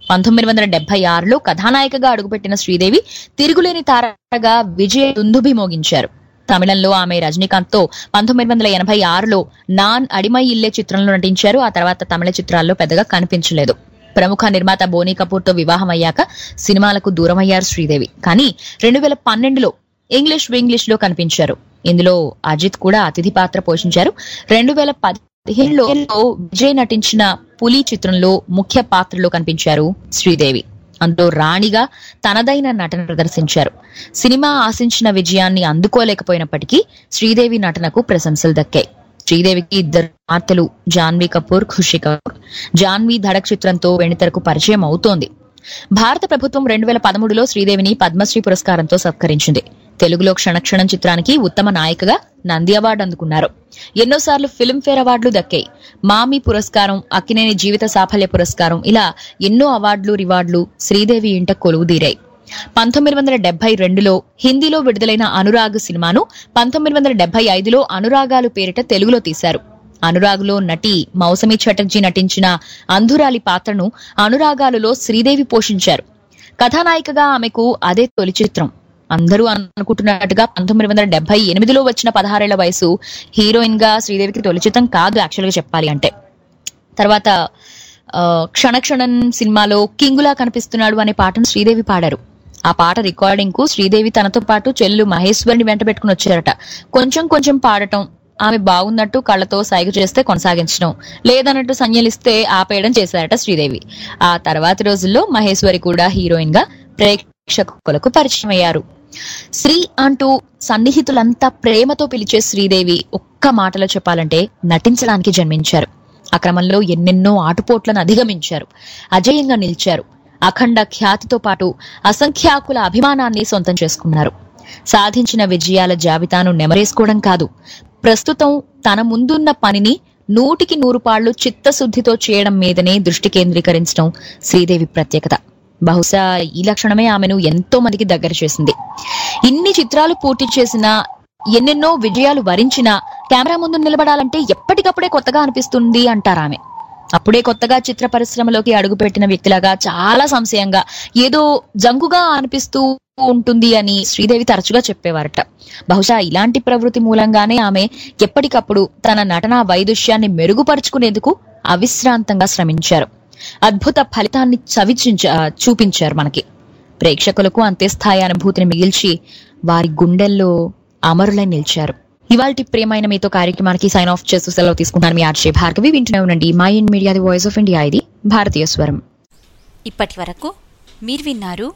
1976లో కథానాయికగా అడుగుపెట్టిన శ్రీదేవి తిరుగులేని తారగా విజయ దుందుభి మోగించారు. తమిళంలో ఆమె రజనీకాంత్ తో 1986లో నాన్ అడిమై ఇల్లే చిత్రంలో నటించారు. ఆ తర్వాత తమిళ చిత్రాల్లో పెద్దగా కనిపించలేదు. ప్రముఖ నిర్మాత బోనీ కపూర్ తో వివాహం అయ్యాక సినిమాలకు దూరమయ్యారు శ్రీదేవి. కానీ 2012లో ఇంగ్లీష్ లో కనిపించారు. ఇందులో అజిత్ కూడా అతిథి పాత్ర పోషించారు. 2015లో విజయ్ నటించిన పులి చిత్రంలో ముఖ్య పాత్రలో కనిపించారు శ్రీదేవి. అందులో రాణిగా తనదైన నటన ప్రదర్శించారు. సినిమా ఆశించిన విజయాన్ని అందుకోలేకపోయినప్పటికీ శ్రీదేవి నటనకు ప్రశంసలు దక్కాయి. శ్రీదేవికి ఇద్దరు కుమార్తెలు జాన్వీ కపూర్, ఖుషి కపూర్. జాన్వీ ధడక్ చిత్రంతో వెండితెరకు పరిచయం అవుతోంది. భారత ప్రభుత్వం 2013లో శ్రీదేవిని పద్మశ్రీ పురస్కారంతో సత్కరించింది. తెలుగులో క్షణక్షణం చిత్రానికి ఉత్తమ నాయికగా నంది అవార్డు అందుకున్నారు. ఎన్నోసార్లు ఫిల్మ్ఫేర్ అవార్డులు దక్కాయి. మామీ పురస్కారం, అక్కినేని జీవిత సాఫల్య పురస్కారం, ఇలా ఎన్నో అవార్డులు, రివార్డులు శ్రీదేవి ఇంట కొలువుదీరాయి. 1972లో హిందీలో విడుదలైన అనురాగ్ సినిమాను 1975లో అనురాగాలు పేరిట తెలుగులో తీశారు. అనురాగులో నటి మౌసమి చటర్జీ నటించిన అంధురాలి పాత్రను అనురాగాలులో శ్రీదేవి పోషించారు. కథానాయికగా ఆమెకు అదే తొలి చిత్రం. అందరూ అనుకుంటున్నట్టుగా 1978లో వచ్చిన 16 ఏళ్ల వయసు హీరోయిన్ గా శ్రీదేవికి తొలి చిత్రం కాదు యాక్చువల్ గా చెప్పాలి అంటే. తర్వాత క్షణక్షణం సినిమాలో కింగులా కనిపిస్తున్నాడు అనే పాటను శ్రీదేవి పాడారు. ఆ పాట రికార్డింగ్ కు శ్రీదేవి తనతో పాటు చెల్లెలు మహేశ్వరిని వెంట పెట్టుకుని వచ్చారట. కొంచెం పాడటం, ఆమె బాగున్నట్టు కళ్లతో సైగ చేస్తే కొనసాగించడం, లేదన్నట్టు సంజ్ఞలిస్తే ఆపేయడం చేశారట శ్రీదేవి. ఆ తర్వాతి రోజుల్లో మహేశ్వరి కూడా హీరోయిన్ గా ప్రేక్షకులకు పరిచయం అయ్యారు. శ్రీ అంటూ సన్నిహితులంతా ప్రేమతో పిలిచే శ్రీదేవి ఒక్క మాటలో చెప్పాలంటే నటించడానికి జన్మించారు. ఆ క్రమంలో ఎన్నెన్నో ఆటుపోట్లను అధిగమించారు. అజేయంగా నిలిచారు. అఖండ ఖ్యాతితో పాటు అసంఖ్యాకుల అభిమానాన్ని సొంతం చేసుకున్నారు. సాధించిన విజయాల జాబితాను నెమరేసుకోవడం కాదు, ప్రస్తుతం తన ముందున్న పనిని 100కి 100 పాళ్లు చిత్తశుద్ధితో చేయడం మీదనే దృష్టి కేంద్రీకరించడం శ్రీదేవి ప్రత్యేకత. బహుశా ఈ లక్షణమే ఆమెను ఎంతో మందికి దగ్గర చేసింది. ఇన్ని చిత్రాలు పూర్తి చేసినా, ఎన్నెన్నో విజయాలు వరించినా కెమెరా ముందు నిలబడాలంటే ఎప్పటికప్పుడే కొత్తగా అనిపిస్తుంది అంటారామె. అప్పుడే కొత్తగా చిత్ర పరిశ్రమలోకి అడుగుపెట్టిన వ్యక్తిలాగా చాలా సంశయంగా, ఏదో జంగుగా అనిపిస్తూ ఉంటుంది అని శ్రీదేవి తరచుగా చెప్పేవారట. బహుశా ఇలాంటి ప్రవృత్తి మూలంగానే ఆమె ఎప్పటికప్పుడు తన నటనా వైదుష్యాన్ని మెరుగుపరుచుకునేందుకు అవిశ్రాంతంగా శ్రమించారు. అద్భుత ఫలితాన్ని చూపించారు మనకి. ప్రేక్షకులకు అంత్యస్థాయి అనుభూతిని మిగిల్చి వారి గుండెల్లో అమరులై నిలిచారు. ఇవాల్టి ప్రియమైన మీతో కార్యక్రమానికి సైన్ ఆఫ్ చేస్తూ సెలవు తీసుకుంటాను. మీ ఆర్జే భార్గవి. వింటూనే ఉండండి Mind Media, the voice of India. ఇది భారతీయ స్వరం. ఇప్పటి వరకు మీరు విన్నారు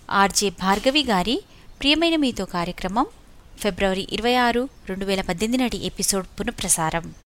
ఆర్జే భార్గవి గారి ప్రియమైన మీతో కార్యక్రమం ఫిబ్రవరి 26, 2018 నాటి ఎపిసోడ్ పునఃప్రసారం.